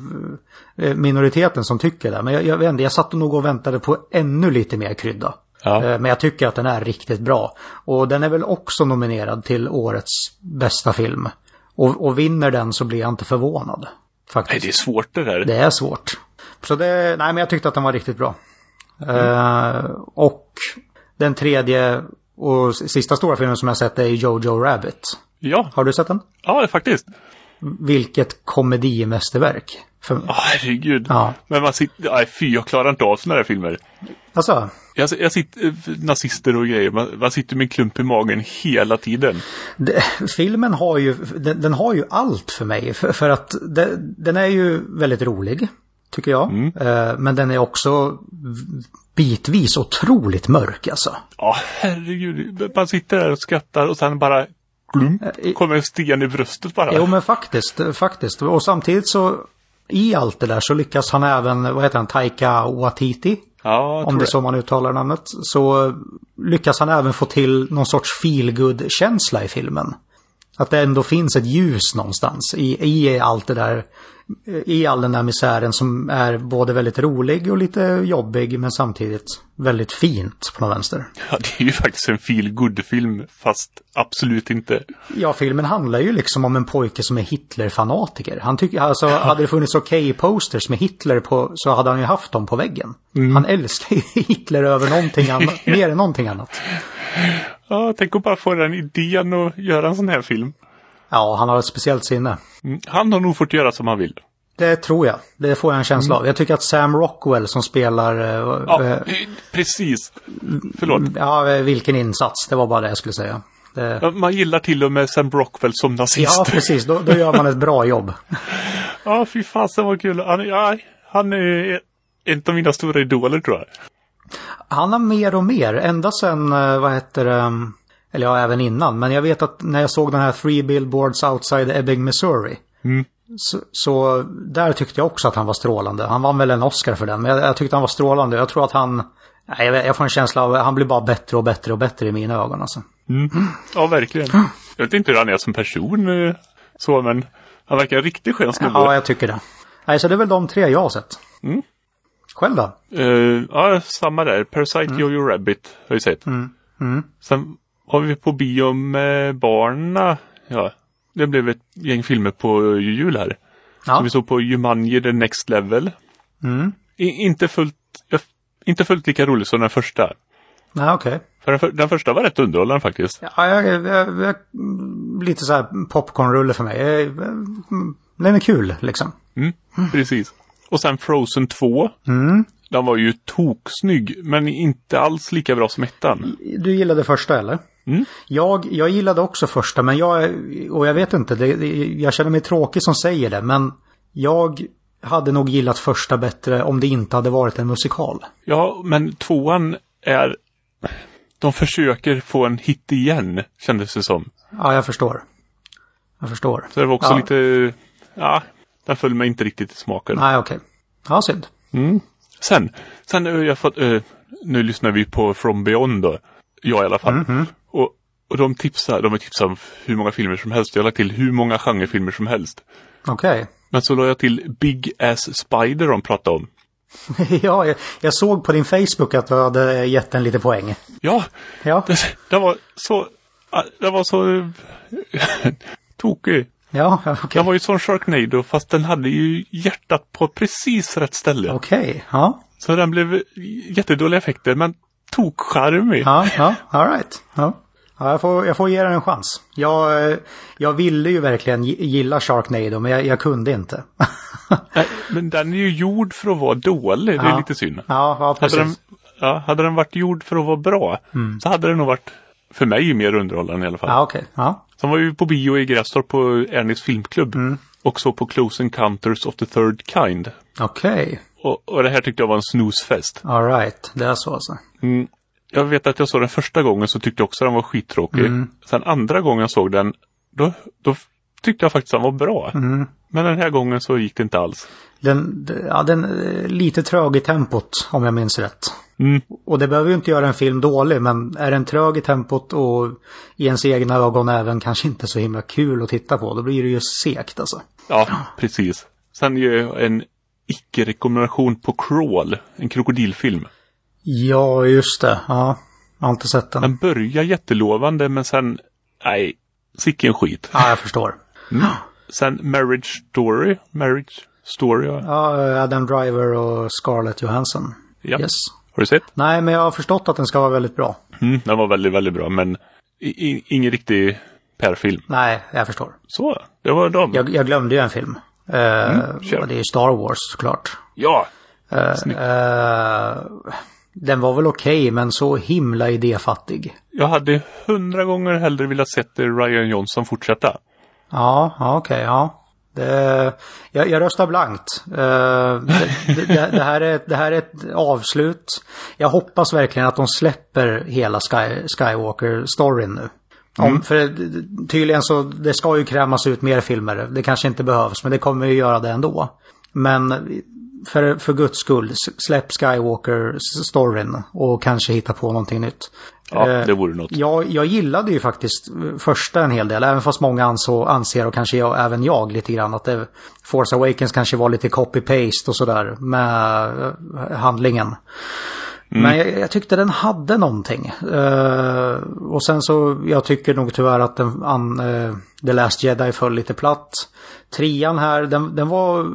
[SPEAKER 3] minoriteten som tycker det. Men jag, jag vet inte, jag satt nog och väntade på ännu lite mer krydda. Ja. Men jag tycker att den är riktigt bra. Och den är väl också nominerad till årets bästa film. Och, och vinner den så blir jag inte förvånad. Faktiskt.
[SPEAKER 2] Nej, det är svårt det där.
[SPEAKER 3] Det är svårt. Så det, nej, men jag tyckte att den var riktigt bra. Mm. Uh, och den tredje och sista stora filmen som jag sett är Jojo Rabbit.
[SPEAKER 2] Ja.
[SPEAKER 3] Har du sett den?
[SPEAKER 2] Ja, faktiskt.
[SPEAKER 3] Vilket komedimästerverk. För...
[SPEAKER 2] Oh, herregud.
[SPEAKER 3] Ja.
[SPEAKER 2] Men man sitter... Nej, fy, jag klarar inte av såna här filmer.
[SPEAKER 3] Alltså?
[SPEAKER 2] Jag, jag sitter... Nazister och grejer. Man, man sitter med en klump i magen hela tiden.
[SPEAKER 3] Det, filmen har ju... Den, den har ju allt för mig. För, för att det, den är ju väldigt rolig, tycker jag. Mm. Uh, men den är också bitvis otroligt mörk, alltså.
[SPEAKER 2] Ja, herregud. Man sitter där och skrattar och sen bara... Glum, kommer en sten i bröstet bara.
[SPEAKER 3] Jo, men faktiskt, faktiskt. Och samtidigt så, i allt det där så lyckas han även, vad heter han, Taika Waititi?
[SPEAKER 2] Ja,
[SPEAKER 3] om det är så man uttalar namnet. Så lyckas han även få till någon sorts feel-good-känsla i filmen. Att det ändå finns ett ljus någonstans i, i allt det där, i all den där misären som är både väldigt rolig och lite jobbig, men samtidigt väldigt fint på någon vänster.
[SPEAKER 2] Ja, det är ju faktiskt en feel-good-film, fast absolut inte.
[SPEAKER 3] Ja, filmen handlar ju liksom om en pojke som är Hitler-fanatiker. Han tycker, alltså, ja. Hade det funnits okej-posters med Hitler på, så hade han ju haft dem på väggen. Mm. Han älskar ju Hitler över någonting annat, mer än någonting annat.
[SPEAKER 2] Ja, tänk att bara få den idén och göra en sån här film.
[SPEAKER 3] Ja, han har ett speciellt sinne.
[SPEAKER 2] Mm, han har nog fått göra som han vill.
[SPEAKER 3] Det tror jag. Det får jag en känsla mm. av. Jag tycker att Sam Rockwell som spelar...
[SPEAKER 2] Ja,
[SPEAKER 3] äh,
[SPEAKER 2] precis. Förlåt.
[SPEAKER 3] Ja, vilken insats. Det var bara det jag skulle säga. Det...
[SPEAKER 2] Ja, man gillar till och med Sam Rockwell som nazist.
[SPEAKER 3] Ja, precis. Då, då gör man ett bra jobb.
[SPEAKER 2] Ja, fy fasen vad kul. Han, ja, han är en av mina stora idoler, tror jag.
[SPEAKER 3] Han har mer och mer. Ända sen, vad heter det... Eller ja, även innan. Men jag vet att när jag såg den här Three Billboards Outside Ebbing, Missouri. Mm. Så, så där tyckte jag också att han var strålande. Han vann väl en Oscar för den. Men jag, jag tyckte han var strålande. Jag tror att han... Nej, jag, jag får en känsla av att han blir bara bättre och bättre och bättre i mina ögon. Alltså.
[SPEAKER 2] Mm. Ja, verkligen. Mm. Jag vet inte hur han är som person. Så, men han verkar en riktigt skön snubbe.
[SPEAKER 3] Ja, jag tycker det. Nej, så det är väl de tre jag har sett. Mm. Själv då?
[SPEAKER 2] Uh, ja, samma där. Parasite, mm. Jojo Rabbit har jag sett. Mm. Mm. Sen har vi på bio med barna. Ja, det blev ett gäng filmer på jul här. Ja. Så vi såg på Jumanji The Next Level. Mm. I, inte, fullt, inte fullt lika roligt som den första.
[SPEAKER 3] Nej, okej. Okay.
[SPEAKER 2] För den, för, den första var rätt underhållande faktiskt.
[SPEAKER 3] Ja, jag, jag, jag, jag, lite så här popcornrulle för mig. Jag, den är kul liksom.
[SPEAKER 2] Mm, mm. Precis. Och sen Frozen två.
[SPEAKER 3] Mm.
[SPEAKER 2] Den var ju toksnygg, men inte alls lika bra som ettan.
[SPEAKER 3] Du gillade första, eller?
[SPEAKER 2] Mm.
[SPEAKER 3] Jag, jag gillade också första, men jag, och jag vet inte, det, jag känner mig tråkig som säger det, men jag hade nog gillat första bättre om det inte hade varit en musikal.
[SPEAKER 2] Ja, men tvåan är... De försöker få en hit igen, kändes det som.
[SPEAKER 3] Ja, jag förstår. Jag förstår.
[SPEAKER 2] Så det var också
[SPEAKER 3] ja.
[SPEAKER 2] lite... Ja, den föll mig inte riktigt i smaken.
[SPEAKER 3] Nej, okej. Okay. Ja, synd.
[SPEAKER 2] Mm. Sen, sen har jag fått... Uh, nu lyssnar vi på From Beyond då. Jag i alla fall.
[SPEAKER 3] Mm-hmm.
[SPEAKER 2] Och, och de tipsar, de har tipsat om hur många filmer som helst. Jag har lagt till hur många genrefilmer som helst.
[SPEAKER 3] Okej. Okay.
[SPEAKER 2] Men så la jag till Big Ass Spider de pratade om.
[SPEAKER 3] Ja, jag, jag såg på din Facebook att du hade gett en lite poäng.
[SPEAKER 2] Ja,
[SPEAKER 3] ja.
[SPEAKER 2] Det, det var så... Det var så... tokig.
[SPEAKER 3] Ja, okej. Okay.
[SPEAKER 2] Den var ju som Sharknado, fast den hade ju hjärtat på precis rätt ställe.
[SPEAKER 3] Okej, okay. Ja.
[SPEAKER 2] Så den blev jättedåliga effekter, men tokcharmig.
[SPEAKER 3] Ja, ja, all right. Ja. Ja, jag får, jag får ge den en chans. Jag, jag ville ju verkligen gilla Sharknado, men jag, jag kunde inte.
[SPEAKER 2] Nej, men den är ju gjord för att vara dålig, det är
[SPEAKER 3] ja.
[SPEAKER 2] lite synd.
[SPEAKER 3] Ja, ja precis.
[SPEAKER 2] Hade den, ja, hade den varit gjord för att vara bra, mm. så hade den nog varit, för mig, mer underhållande i alla fall.
[SPEAKER 3] Ja, okej. Okay. Ja.
[SPEAKER 2] Sen var vi på bio i Grästorp på Ernys filmklubb. Mm. Och så på Close Encounters of the Third Kind.
[SPEAKER 3] Okej. Okay.
[SPEAKER 2] Och, och det här tyckte jag var en snusfest.
[SPEAKER 3] All right, det är så alltså.
[SPEAKER 2] Mm. Jag vet att jag såg den första gången så tyckte jag också den var skittråkig. Mm. Sen andra gången jag såg den, då, då tyckte jag faktiskt den var bra. Mm. Men den här gången så gick det inte alls. Den,
[SPEAKER 3] ja, den är lite trög i tempot, om jag minns rätt.
[SPEAKER 2] Mm.
[SPEAKER 3] Och det behöver ju inte göra en film dålig, men är den trög i tempot och i ens egna ögon även kanske inte så himla kul att titta på, då blir det ju segt alltså.
[SPEAKER 2] Ja, precis. Sen gör jag en icke-rekommendation på Crawl, en krokodilfilm.
[SPEAKER 3] Ja, just det. Ja, jag har inte sett den.
[SPEAKER 2] Den börjar jättelovande, men sen, nej, sicken skit.
[SPEAKER 3] Ja, jag förstår.
[SPEAKER 2] Mm. Sen Marriage Story, Marriage Story. Ja,
[SPEAKER 3] ja Adam Driver och Scarlett Johansson.
[SPEAKER 2] Ja.
[SPEAKER 3] Yes.
[SPEAKER 2] Har du sett?
[SPEAKER 3] Nej, men jag har förstått att den ska vara väldigt bra.
[SPEAKER 2] Mm, den var väldigt, väldigt bra, men i, ingen riktig Per-film.
[SPEAKER 3] Nej, jag förstår.
[SPEAKER 2] Så, det var dem.
[SPEAKER 3] Jag, jag glömde ju en film. Uh, mm, och det är Star Wars, såklart.
[SPEAKER 2] Ja,
[SPEAKER 3] uh, uh, den var väl okej, okay, men så himla idéfattig.
[SPEAKER 2] Jag hade hundra gånger hellre velat sett Ryan Johnson fortsätta.
[SPEAKER 3] Ja, ja okej, okay, ja. Det, jag, jag röstar blankt. Uh, det, det, det, här är, det här är ett avslut. Jag hoppas verkligen att de släpper hela Sky, Skywalker-storyn nu. Mm. Om, för tydligen så, det ska ju krämas ut mer filmer. Det kanske inte behövs, men det kommer ju göra det ändå. Men för, för guds skull, släpp Skywalker-storyn och kanske hitta på någonting nytt.
[SPEAKER 2] Ja, det vore något.
[SPEAKER 3] Jag, jag gillade ju faktiskt första en hel del, även fast många anså, anser, och kanske jag, även jag lite grann, att det, Force Awakens kanske var lite copy-paste och sådär med handlingen. Mm. Men jag, jag tyckte den hade någonting. Uh, och sen så, jag tycker nog tyvärr att den, an, uh, The Last Jedi föll lite platt. Trean här, den, den var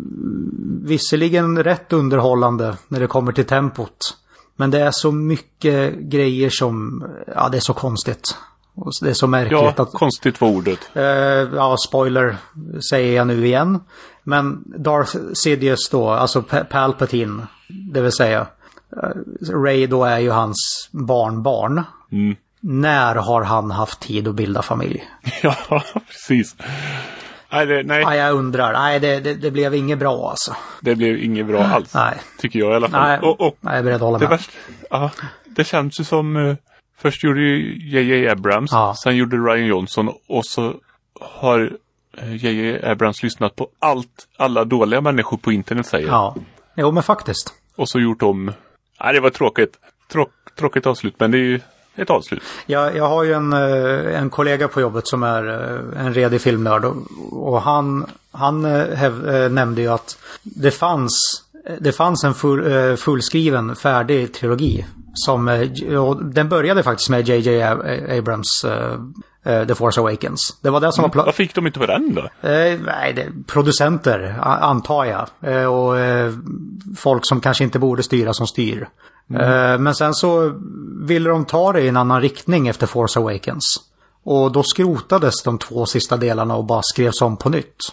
[SPEAKER 3] visserligen rätt underhållande när det kommer till tempot. Men det är så mycket grejer som, ja det är så konstigt. Och det är så märkligt.
[SPEAKER 2] Ja,
[SPEAKER 3] att,
[SPEAKER 2] konstigt var ordet.
[SPEAKER 3] Uh, ja, spoiler säger jag nu igen. Men Darth Sidious då, alltså Palpatine, det vill säga Ray då är ju hans barnbarn.
[SPEAKER 2] Mm.
[SPEAKER 3] När har han haft tid att bilda familj?
[SPEAKER 2] Ja, precis. Nej, det, nej.
[SPEAKER 3] nej jag undrar. Nej, det, det, det blev inget bra alltså.
[SPEAKER 2] Det blev inget bra alls.
[SPEAKER 3] Nej.
[SPEAKER 2] Tycker jag i alla fall.
[SPEAKER 3] Nej,
[SPEAKER 2] och, och,
[SPEAKER 3] nej jag är beredd att hålla
[SPEAKER 2] det
[SPEAKER 3] med.
[SPEAKER 2] Värst, ja, det känns ju som... Uh, först gjorde ju J J Abrams. Ja. Sen gjorde Ryan Johnson. Och så har J J Abrams lyssnat på allt alla dåliga människor på internet säger.
[SPEAKER 3] Ja, jo men faktiskt.
[SPEAKER 2] Och så gjort om... Nej, det var tråkigt. Tråk, tråkigt avslut, men det är ju ett avslut.
[SPEAKER 3] Jag, jag har ju en, en kollega på jobbet som är en redig filmnörd. Och, och han, han häv, nämnde ju att det fanns, det fanns en full, fullskriven färdig trilogi. Som, och den började faktiskt med J J Abrams uh, The Force Awakens. Det var det som
[SPEAKER 2] mm,
[SPEAKER 3] var... Pla-
[SPEAKER 2] vad fick de inte på den då?
[SPEAKER 3] Eh, nej, det, producenter, antar jag. Eh, och eh, folk som kanske inte borde styra som styr. Mm. Eh, men sen så ville de ta det i en annan riktning efter Force Awakens. Och då skrotades de två sista delarna och bara skrevs om på nytt.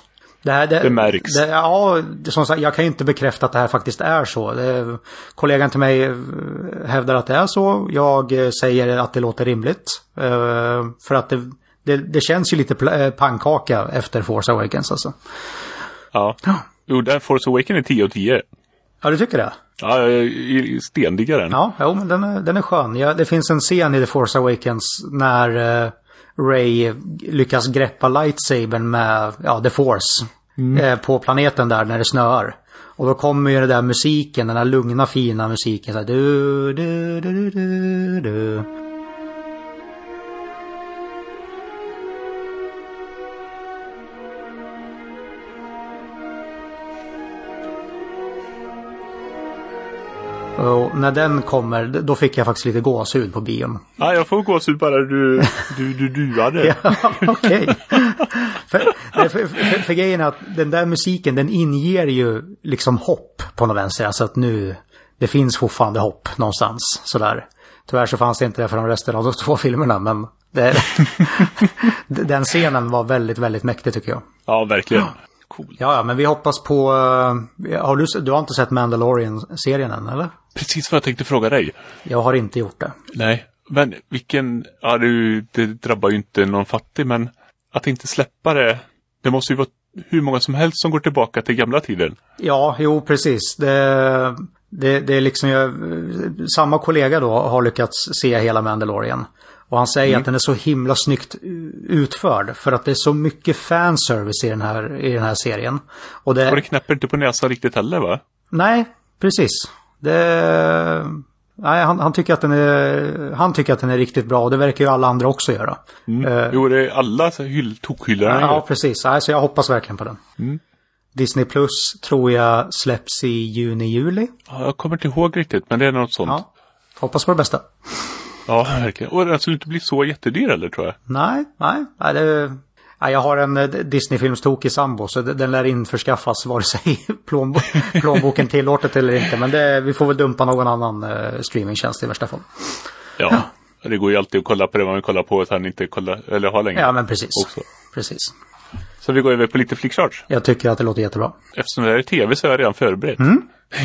[SPEAKER 3] Det, här, det,
[SPEAKER 2] det märks.
[SPEAKER 3] Det, ja, det, som sagt, jag kan ju inte bekräfta att det här faktiskt är så. Det, kollegan till mig hävdar att det är så. Jag säger att det låter rimligt. Uh, för att det, det, det känns ju lite pl- pannkaka efter Force Awakens alltså.
[SPEAKER 2] Ja. Jo, där Force Awakens är tio av tio.
[SPEAKER 3] Ja, du tycker det?
[SPEAKER 2] Ja, stendigare den.
[SPEAKER 3] Ja, jo, men den är, den är skön. Ja, det finns en scen i The Force Awakens när uh, Rey lyckas greppa lightsabern med ja, The Force mm. eh, på planeten där när det snöar. Och då kommer ju den där musiken, den där lugna fina musiken så här, du, du, du, du, du. Och när den kommer, då fick jag faktiskt lite gåshud på bion.
[SPEAKER 2] Ja, jag får gåshud bara du du du duade.
[SPEAKER 3] Ja, okej. Okay. för, för, för, för, för grejen är att den där musiken, den inger ju liksom hopp på något vänster. Alltså att nu, det finns fortfarande hopp någonstans. Sådär. Tyvärr så fanns det inte det för de resten av de två filmerna, men det, den scenen var väldigt, väldigt mäktig tycker jag.
[SPEAKER 2] Ja, verkligen. Cool.
[SPEAKER 3] Ja, men vi hoppas på... Uh, har du, du har inte sett Mandalorian-serien än, eller?
[SPEAKER 2] Precis vad jag tänkte fråga dig.
[SPEAKER 3] Jag har inte gjort det.
[SPEAKER 2] Nej, men vilken... Ja, det, det drabbar ju inte någon fattig, men att inte släppa det... Det måste ju vara hur många som helst som går tillbaka till gamla tiden.
[SPEAKER 3] Ja, jo, precis. Det, det, det är liksom... Jag, samma kollega då har lyckats se hela Mandalorian. Och han säger mm. att den är så himla snyggt utförd. För att det är så mycket fanservice i den här, i den här serien. Och det,
[SPEAKER 2] och det knäpper inte på näsan riktigt heller, va?
[SPEAKER 3] Nej, precis. Det, nej, han, han, tycker att den är, han tycker att den är riktigt bra. Och det verkar ju alla andra också göra.
[SPEAKER 2] Mm. Uh, jo, det är alla hyll, tokhyllar.
[SPEAKER 3] Ja, ja, precis. Nej, så jag hoppas verkligen på den.
[SPEAKER 2] Mm.
[SPEAKER 3] Disney Plus tror jag släpps i juni-juli.
[SPEAKER 2] Ja, jag kommer inte ihåg riktigt, men det är något sånt.
[SPEAKER 3] Ja, hoppas på det bästa.
[SPEAKER 2] Ja, verkligen. Och den skulle inte bli så jättedyr eller, tror jag.
[SPEAKER 3] Nej, nej. nej, det, nej jag har en Disney-filmstok i sambo, så den lär införskaffas vare sig plånbo- plånboken tillåtet eller inte. Men det, vi får väl dumpa någon annan uh, streamingtjänst i värsta fall.
[SPEAKER 2] Ja, ja, det går ju alltid att kolla på det man vill kolla på, att han inte kollar, eller har länge.
[SPEAKER 3] Ja, men precis.
[SPEAKER 2] Också.
[SPEAKER 3] Precis.
[SPEAKER 2] Så vi går över på lite flickcharts.
[SPEAKER 3] Jag tycker att det låter jättebra.
[SPEAKER 2] Eftersom det här är tv så är jag redan förberett.
[SPEAKER 3] Mm.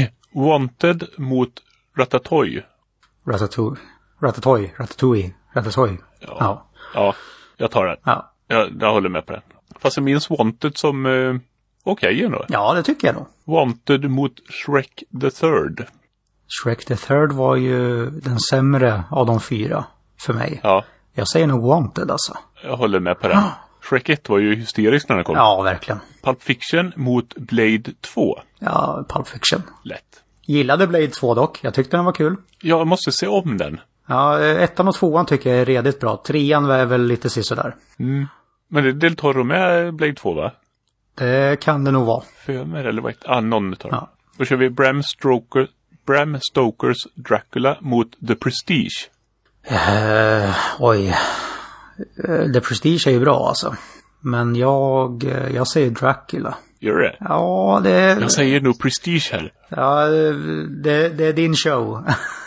[SPEAKER 2] Wanted mot Ratatouille.
[SPEAKER 3] Ratatouille. Ratatouille, Ratatouille, Ratatouille.
[SPEAKER 2] Ja,
[SPEAKER 3] ja.
[SPEAKER 2] ja jag tar den.
[SPEAKER 3] Ja.
[SPEAKER 2] Jag, jag håller med på den. Fast jag minns Wanted som eh, okej okay, ändå.
[SPEAKER 3] Ja, det tycker jag nog.
[SPEAKER 2] Wanted mot Shrek the Third.
[SPEAKER 3] Shrek the Third var ju den sämre av de fyra för mig.
[SPEAKER 2] Ja.
[SPEAKER 3] Jag säger nog Wanted alltså.
[SPEAKER 2] Jag håller med på den. Ah. Shrek ett var ju hysterisk när den kom.
[SPEAKER 3] Ja, verkligen.
[SPEAKER 2] Pulp Fiction mot Blade två.
[SPEAKER 3] Ja, Pulp Fiction.
[SPEAKER 2] Lätt.
[SPEAKER 3] Gillade Blade två dock. Jag tyckte den var kul.
[SPEAKER 2] Jag måste se om den.
[SPEAKER 3] Ja, ettan och tvåan tycker jag är redigt bra. Trean var väl lite sådär.
[SPEAKER 2] Mm. Men det är Del Toro med Blade två, va?
[SPEAKER 3] Det kan det nog vara.
[SPEAKER 2] För mig, eller vad? Ah, någon tar.
[SPEAKER 3] Ja.
[SPEAKER 2] Då kör vi Bram Stoker, Bram Stokers Dracula mot The Prestige.
[SPEAKER 3] Uh, oj. Uh, The Prestige är ju bra alltså. Men jag, jag säger Dracula.
[SPEAKER 2] Gör det?
[SPEAKER 3] Ja, det...
[SPEAKER 2] Jag säger nog Prestige här.
[SPEAKER 3] Ja, det, det är din show.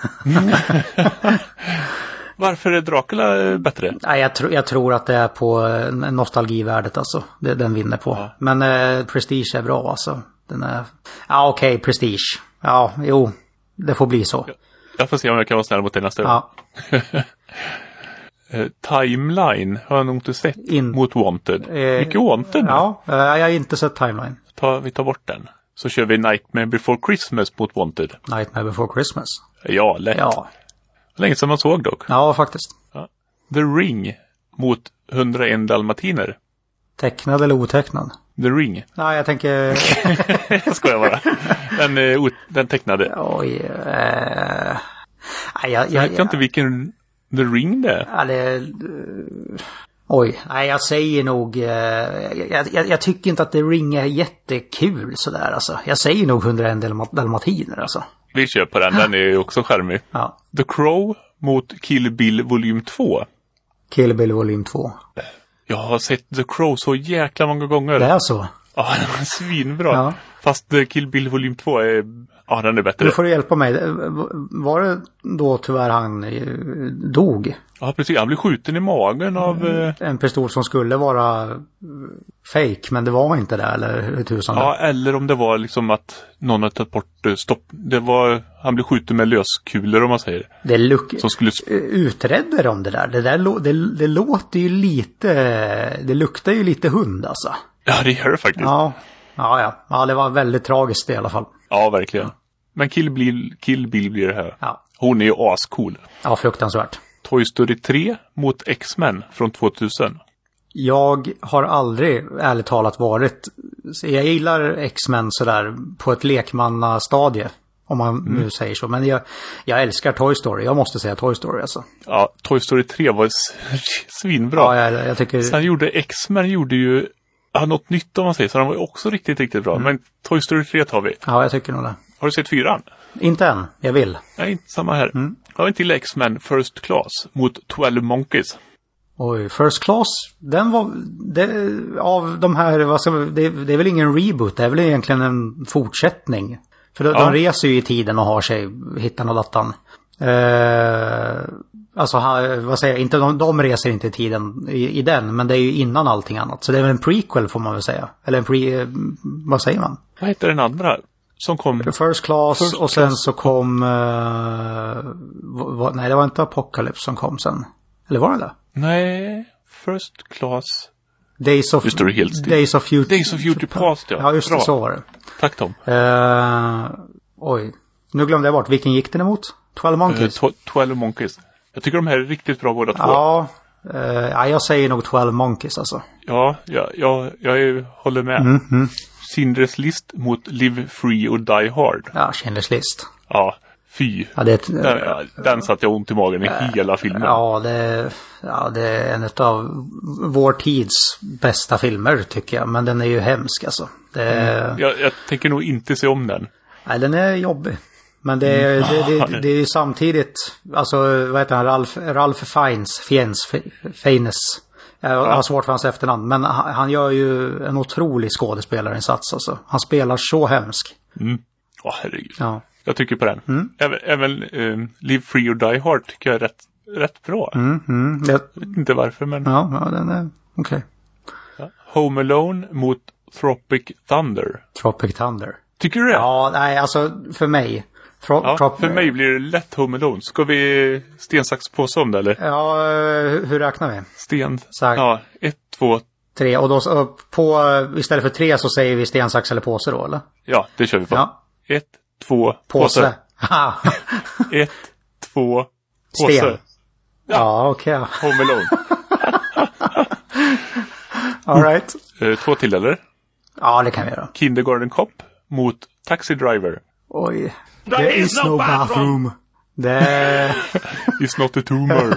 [SPEAKER 2] Varför är Dracula bättre?
[SPEAKER 3] Nej, jag, tro, jag tror att det är på nostalgivärdet alltså. Det den vinner på. Ja. Men eh, Prestige är bra alltså. Den är... Ja, okej, okay, Prestige. Ja, jo. Det får bli så.
[SPEAKER 2] Jag får se om jag kan vara snäll mot det nästa
[SPEAKER 3] ja.
[SPEAKER 2] uh, Timeline har jag nog inte sett In... mot Wanted. Eh, Mycket Wanted.
[SPEAKER 3] Ja, uh, jag har inte sett Timeline.
[SPEAKER 2] Ta, vi tar bort den. Så kör vi Nightmare Before Christmas mot Wanted.
[SPEAKER 3] Nightmare Before Christmas.
[SPEAKER 2] Ja, lätt.
[SPEAKER 3] Ja.
[SPEAKER 2] Länge som man såg dock.
[SPEAKER 3] Ja, faktiskt. Ja.
[SPEAKER 2] The Ring mot hundraen dalmatiner.
[SPEAKER 3] Tecknad eller otecknad?
[SPEAKER 2] The Ring.
[SPEAKER 3] Nej, jag tänker...
[SPEAKER 2] jag skojar bara. Den, uh, den tecknade.
[SPEAKER 3] Oj. Uh... Nej, jag, jag,
[SPEAKER 2] jag vet jag... inte vilken The Ring det är.
[SPEAKER 3] Ja, det... Uh... Oj, nej jag säger nog... Uh... Jag, jag, jag tycker inte att The Ring är jättekul sådär alltså. Jag säger nog hundraen dalmatiner alltså.
[SPEAKER 2] Vi kör på den, den är ju också charmig.
[SPEAKER 3] Ja.
[SPEAKER 2] The Crow mot Kill Bill volym två.
[SPEAKER 3] Kill Bill volym två.
[SPEAKER 2] Jag har sett The Crow så jäkla många gånger.
[SPEAKER 3] Det är så?
[SPEAKER 2] Ja, den var svinbra.
[SPEAKER 3] Ja.
[SPEAKER 2] Fast Kill Bill volym två är... Ja, den är bättre.
[SPEAKER 3] Nu får du hjälpa mig. Var det då tyvärr han dog?
[SPEAKER 2] Ja, precis. Han blev skjuten i magen av...
[SPEAKER 3] Mm. En pistol som skulle vara fake, men det var inte det, eller hur tusan det?
[SPEAKER 2] Ja, eller om det var liksom att någon har tagit bort stopp. Det var... Han blev skjuten med löskulor, om man säger.
[SPEAKER 3] Det luk...
[SPEAKER 2] som skulle...
[SPEAKER 3] Utredde de det där? Det där det, det låter ju lite... Det luktar ju lite hund, alltså.
[SPEAKER 2] Ja, det gör det faktiskt.
[SPEAKER 3] Ja, ja, ja. Ja, det var väldigt tragiskt i alla fall.
[SPEAKER 2] Ja, verkligen. Men Kill Bill, Kill Bill blir det här.
[SPEAKER 3] Ja.
[SPEAKER 2] Hon är ju ascool.
[SPEAKER 3] Ja, fruktansvärt.
[SPEAKER 2] Toy Story tre mot X-Men från tvåtusen.
[SPEAKER 3] Jag har aldrig, ärligt talat, varit... Jag gillar X-Men sådär på ett lekmannastadie, om man mm. nu säger så. Men jag, jag älskar Toy Story. Jag måste säga Toy Story, alltså.
[SPEAKER 2] Ja, Toy Story tre var svinbra.
[SPEAKER 3] Ja, jag, jag tycker...
[SPEAKER 2] Sen gjorde X-Men gjorde ju ja, något nytt, om man säger. Så den var ju också riktigt, riktigt bra. Mm. Men Toy Story tre tar vi.
[SPEAKER 3] Ja, jag tycker nog det.
[SPEAKER 2] Har du sett fyran?
[SPEAKER 3] Inte än, jag vill.
[SPEAKER 2] Nej, inte samma här.
[SPEAKER 3] Mm.
[SPEAKER 2] Jag har en till X-Men First Class mot twelve Monkeys.
[SPEAKER 3] Oj, First Class, den var... Det, av de här, vad ska, det, det är väl ingen reboot, det är väl egentligen en fortsättning. För de, ja. de reser ju i tiden och har sig, hittan och dattan. Eh, alltså, vad säger jag, inte, de, de reser inte i tiden i, i den, men det är ju innan allting annat. Så det är väl en prequel, får man väl säga. Eller en pre... Vad säger man?
[SPEAKER 2] Vad heter den andra? Som kom...
[SPEAKER 3] First Class, First och sen
[SPEAKER 2] class.
[SPEAKER 3] så kom... Uh, v- v- nej, det var inte Apocalypse som kom sen. Eller var det det?
[SPEAKER 2] Nej, First Class...
[SPEAKER 3] Days of, Days of Future...
[SPEAKER 2] Days of Future Past, ja.
[SPEAKER 3] Ja, just det, så var det.
[SPEAKER 2] Tack, Tom.
[SPEAKER 3] Uh, oj, nu glömde jag bort. Vilken gick den emot? twelve Monkeys?
[SPEAKER 2] Uh, twelve Monkeys. Jag tycker de här är riktigt bra båda två.
[SPEAKER 3] Ja, uh, ja jag säger nog twelve Monkeys, alltså.
[SPEAKER 2] Ja, ja, ja jag är, håller med.
[SPEAKER 3] Mm, mm.
[SPEAKER 2] Schindler's List mot Live Free och Die Hard.
[SPEAKER 3] Ja, Schindler's List.
[SPEAKER 2] Ja, fy.
[SPEAKER 3] Ja, det är ett,
[SPEAKER 2] den, den satt jag ont i magen i äh, hela filmen.
[SPEAKER 3] Ja det, ja, det är en av vår tids bästa filmer, tycker jag. Men den är ju hemsk, alltså. Det,
[SPEAKER 2] mm. jag, jag tänker nog inte se om den.
[SPEAKER 3] Nej, den är jobbig. Men det, mm. det, det, det, det är ju samtidigt, alltså, vad heter han, Ralph, Ralph Fiennes, Fiennes, Fiennes. Jag har svårt för hans efternamn. Men han, han gör ju en otrolig skådespelarinsats, alltså. Han spelar så hemsk.
[SPEAKER 2] Mm. Åh, herregud.
[SPEAKER 3] Ja.
[SPEAKER 2] Jag tycker på den. Mm. Även, även um, Live Free or Die Hard tycker jag är rätt, rätt bra.
[SPEAKER 3] Mm, mm. Jag...
[SPEAKER 2] jag vet inte varför, men...
[SPEAKER 3] Ja, ja den är okej. Okay.
[SPEAKER 2] Ja. Home Alone mot Tropic Thunder.
[SPEAKER 3] Tropic Thunder.
[SPEAKER 2] Tycker du det?
[SPEAKER 3] Ja, nej, alltså för mig... Tro-
[SPEAKER 2] ja,
[SPEAKER 3] trop-
[SPEAKER 2] för mig blir det lätt Home Alone. Ska vi sten, sax, påse om det, eller?
[SPEAKER 3] Ja, hur räknar vi?
[SPEAKER 2] Sten, sax. Ja, ett, två...
[SPEAKER 3] Tre, och då på, istället för tre så säger vi sten, sax eller påse då, eller?
[SPEAKER 2] Ja, det kör vi på.
[SPEAKER 3] Ja.
[SPEAKER 2] Ett, två,
[SPEAKER 3] påse.
[SPEAKER 2] påse. Ett, två, påse.
[SPEAKER 3] Sten. Ja, ja okej. Okay.
[SPEAKER 2] Home Alone.
[SPEAKER 3] All right.
[SPEAKER 2] Uh, två till, eller?
[SPEAKER 3] Ja, det kan vi göra.
[SPEAKER 2] Kindergarten Cop mot Taxi Driver.
[SPEAKER 3] Oj. There, There is, is no bathroom. bathroom. There...
[SPEAKER 2] It's not a tumor.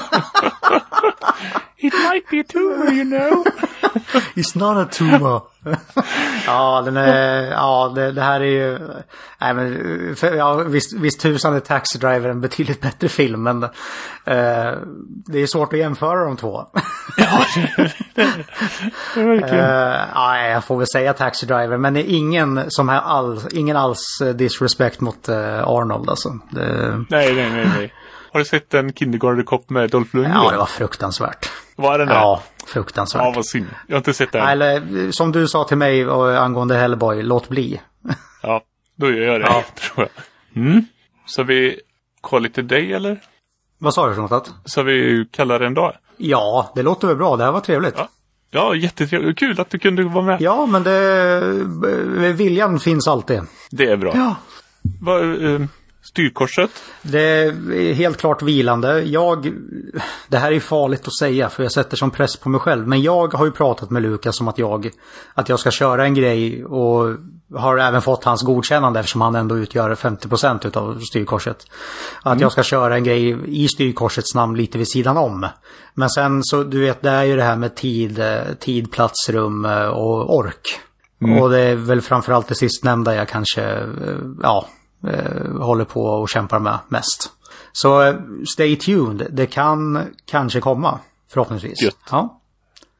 [SPEAKER 2] It might be a tumor, you know.
[SPEAKER 3] It's not a tumor. Ja, den är, ja det, det här är ju... Nej, men, för, ja, visst, visst tusan är Taxi Driver en betydligt bättre film, men uh, det är svårt att jämföra de två.
[SPEAKER 2] Ja, verkligen.
[SPEAKER 3] Uh, ja, jag får väl säga Taxi Driver, men det är ingen som har all, ingen alls disrespect mot uh, Arnold, alltså. Det...
[SPEAKER 2] Nej, nej, nej, nej. Har du sett en Kindergarten Cop med Dolph Lundgren?
[SPEAKER 3] Ja, det var fruktansvärt.
[SPEAKER 2] Var det där?
[SPEAKER 3] Ja, fruktansvärt.
[SPEAKER 2] Ja, vad synd. Jag har inte sett den.
[SPEAKER 3] Eller, som du sa till mig angående Hellboy, låt bli.
[SPEAKER 2] Ja, då gör jag det, ja. Tror jag. Mm. Så vi call it a day, eller?
[SPEAKER 3] Vad sa du för något?
[SPEAKER 2] Så vi kallar det en dag?
[SPEAKER 3] Ja, det låter väl bra. Det här var trevligt.
[SPEAKER 2] Ja, ja jättetrevligt. Kul att du kunde vara med.
[SPEAKER 3] Ja, men det, viljan finns alltid.
[SPEAKER 2] Det är bra.
[SPEAKER 3] Ja.
[SPEAKER 2] Vad... Uh, Styrkorset?
[SPEAKER 3] Det är helt klart vilande. Jag, det här är farligt att säga för jag sätter som press på mig själv. Men jag har ju pratat med Lukas om att jag, att jag ska köra en grej och har även fått hans godkännande eftersom han ändå utgör femtio procent utav styrkorset. Att mm. jag ska köra en grej i styrkorsets namn lite vid sidan om. Men sen så, du vet, det är ju det här med tid, tid plats, rum och ork. Mm. Och det är väl framförallt det sistnämnda jag kanske, ja... Uh, håller på och kämpar med mest. Så uh, stay tuned. Det kan kanske komma, förhoppningsvis.
[SPEAKER 2] Gött.
[SPEAKER 3] Ja.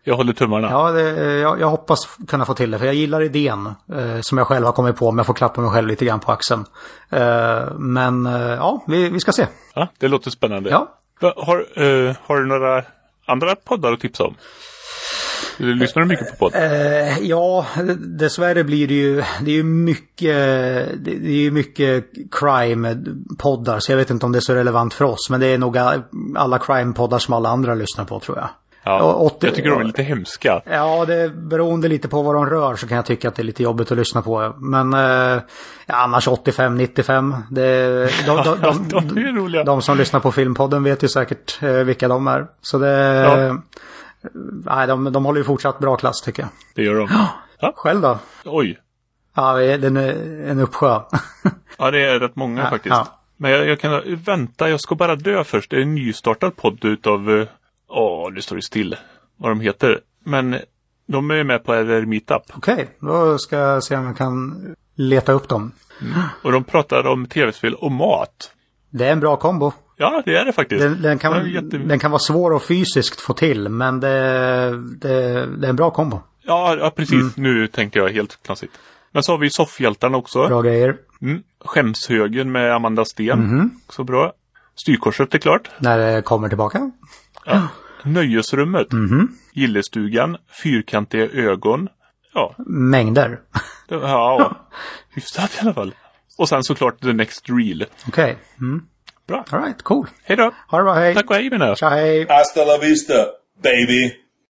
[SPEAKER 2] Jag håller tummarna.
[SPEAKER 3] Ja, det, jag, jag hoppas kunna få till det. För jag gillar idén eh, som jag själv har kommit på. Men jag får klappa mig själv lite grann på axeln. Eh, men eh, ja, vi, vi ska se.
[SPEAKER 2] Ja, det låter spännande.
[SPEAKER 3] Ja.
[SPEAKER 2] Har, uh, har du några andra poddar att tipsa om? Lyssnar du mycket på podd?
[SPEAKER 3] Eh, ja, dessvärre blir det ju, det är ju mycket, det är ju mycket crime-poddar, så jag vet inte om det är så relevant för oss, men det är nog alla crime-poddar som alla andra lyssnar på, tror jag.
[SPEAKER 2] Ja, åttio, jag tycker de är lite hemska.
[SPEAKER 3] Ja, det beroende lite på vad de rör så kan jag tycka att det är lite jobbigt att lyssna på. Men eh, ja, annars åttiofem nittiofem. Det, de, de, de, de, de, är roliga. De som lyssnar på Filmpodden vet ju säkert eh, vilka de är. Så det... Ja. Nej, de, de håller ju fortsatt bra klass tycker jag.
[SPEAKER 2] Det gör de.
[SPEAKER 3] Ja. Själv då?
[SPEAKER 2] Oj.
[SPEAKER 3] Ja, den är en uppsjö.
[SPEAKER 2] Ja, det är rätt många ja, faktiskt. Ja. Men jag, jag kan vänta, jag ska bara dö först. Det är en nystartad podd utav... Åh, oh, nu står det still. Vad de heter. Men de är med på R R Meetup.
[SPEAKER 3] Okej, okay, då ska jag se om jag kan leta upp dem.
[SPEAKER 2] Mm. Och de pratar om tv-spel och mat.
[SPEAKER 3] Det är en bra kombo.
[SPEAKER 2] Ja, det är det faktiskt.
[SPEAKER 3] Den, den, kan, jätte... den kan vara svår att fysiskt få till, men det, det, det är en bra kombo.
[SPEAKER 2] Ja, ja precis. Mm. Nu tänker jag helt klassigt. Men så har vi soffhjältarna också.
[SPEAKER 3] Bra grejer.
[SPEAKER 2] Mm. Skämshögen med Amanda Sten. Mm-hmm. Så bra. Styrkorset är klart.
[SPEAKER 3] När det kommer tillbaka.
[SPEAKER 2] Ja. Nöjesrummet.
[SPEAKER 3] Mm-hmm.
[SPEAKER 2] Gillestugan. Fyrkantiga ögon. Ja.
[SPEAKER 3] Mängder.
[SPEAKER 2] Ja, hyfsat i alla fall. Och sen såklart The Next Reel.
[SPEAKER 3] Okej. Okay. Mm.
[SPEAKER 2] Bra.
[SPEAKER 3] All right, cool.
[SPEAKER 2] Hej då.
[SPEAKER 3] Ha det bra, hej.
[SPEAKER 2] Tack och hej, mina.
[SPEAKER 3] Tja, hej.
[SPEAKER 1] Hasta la vista, baby.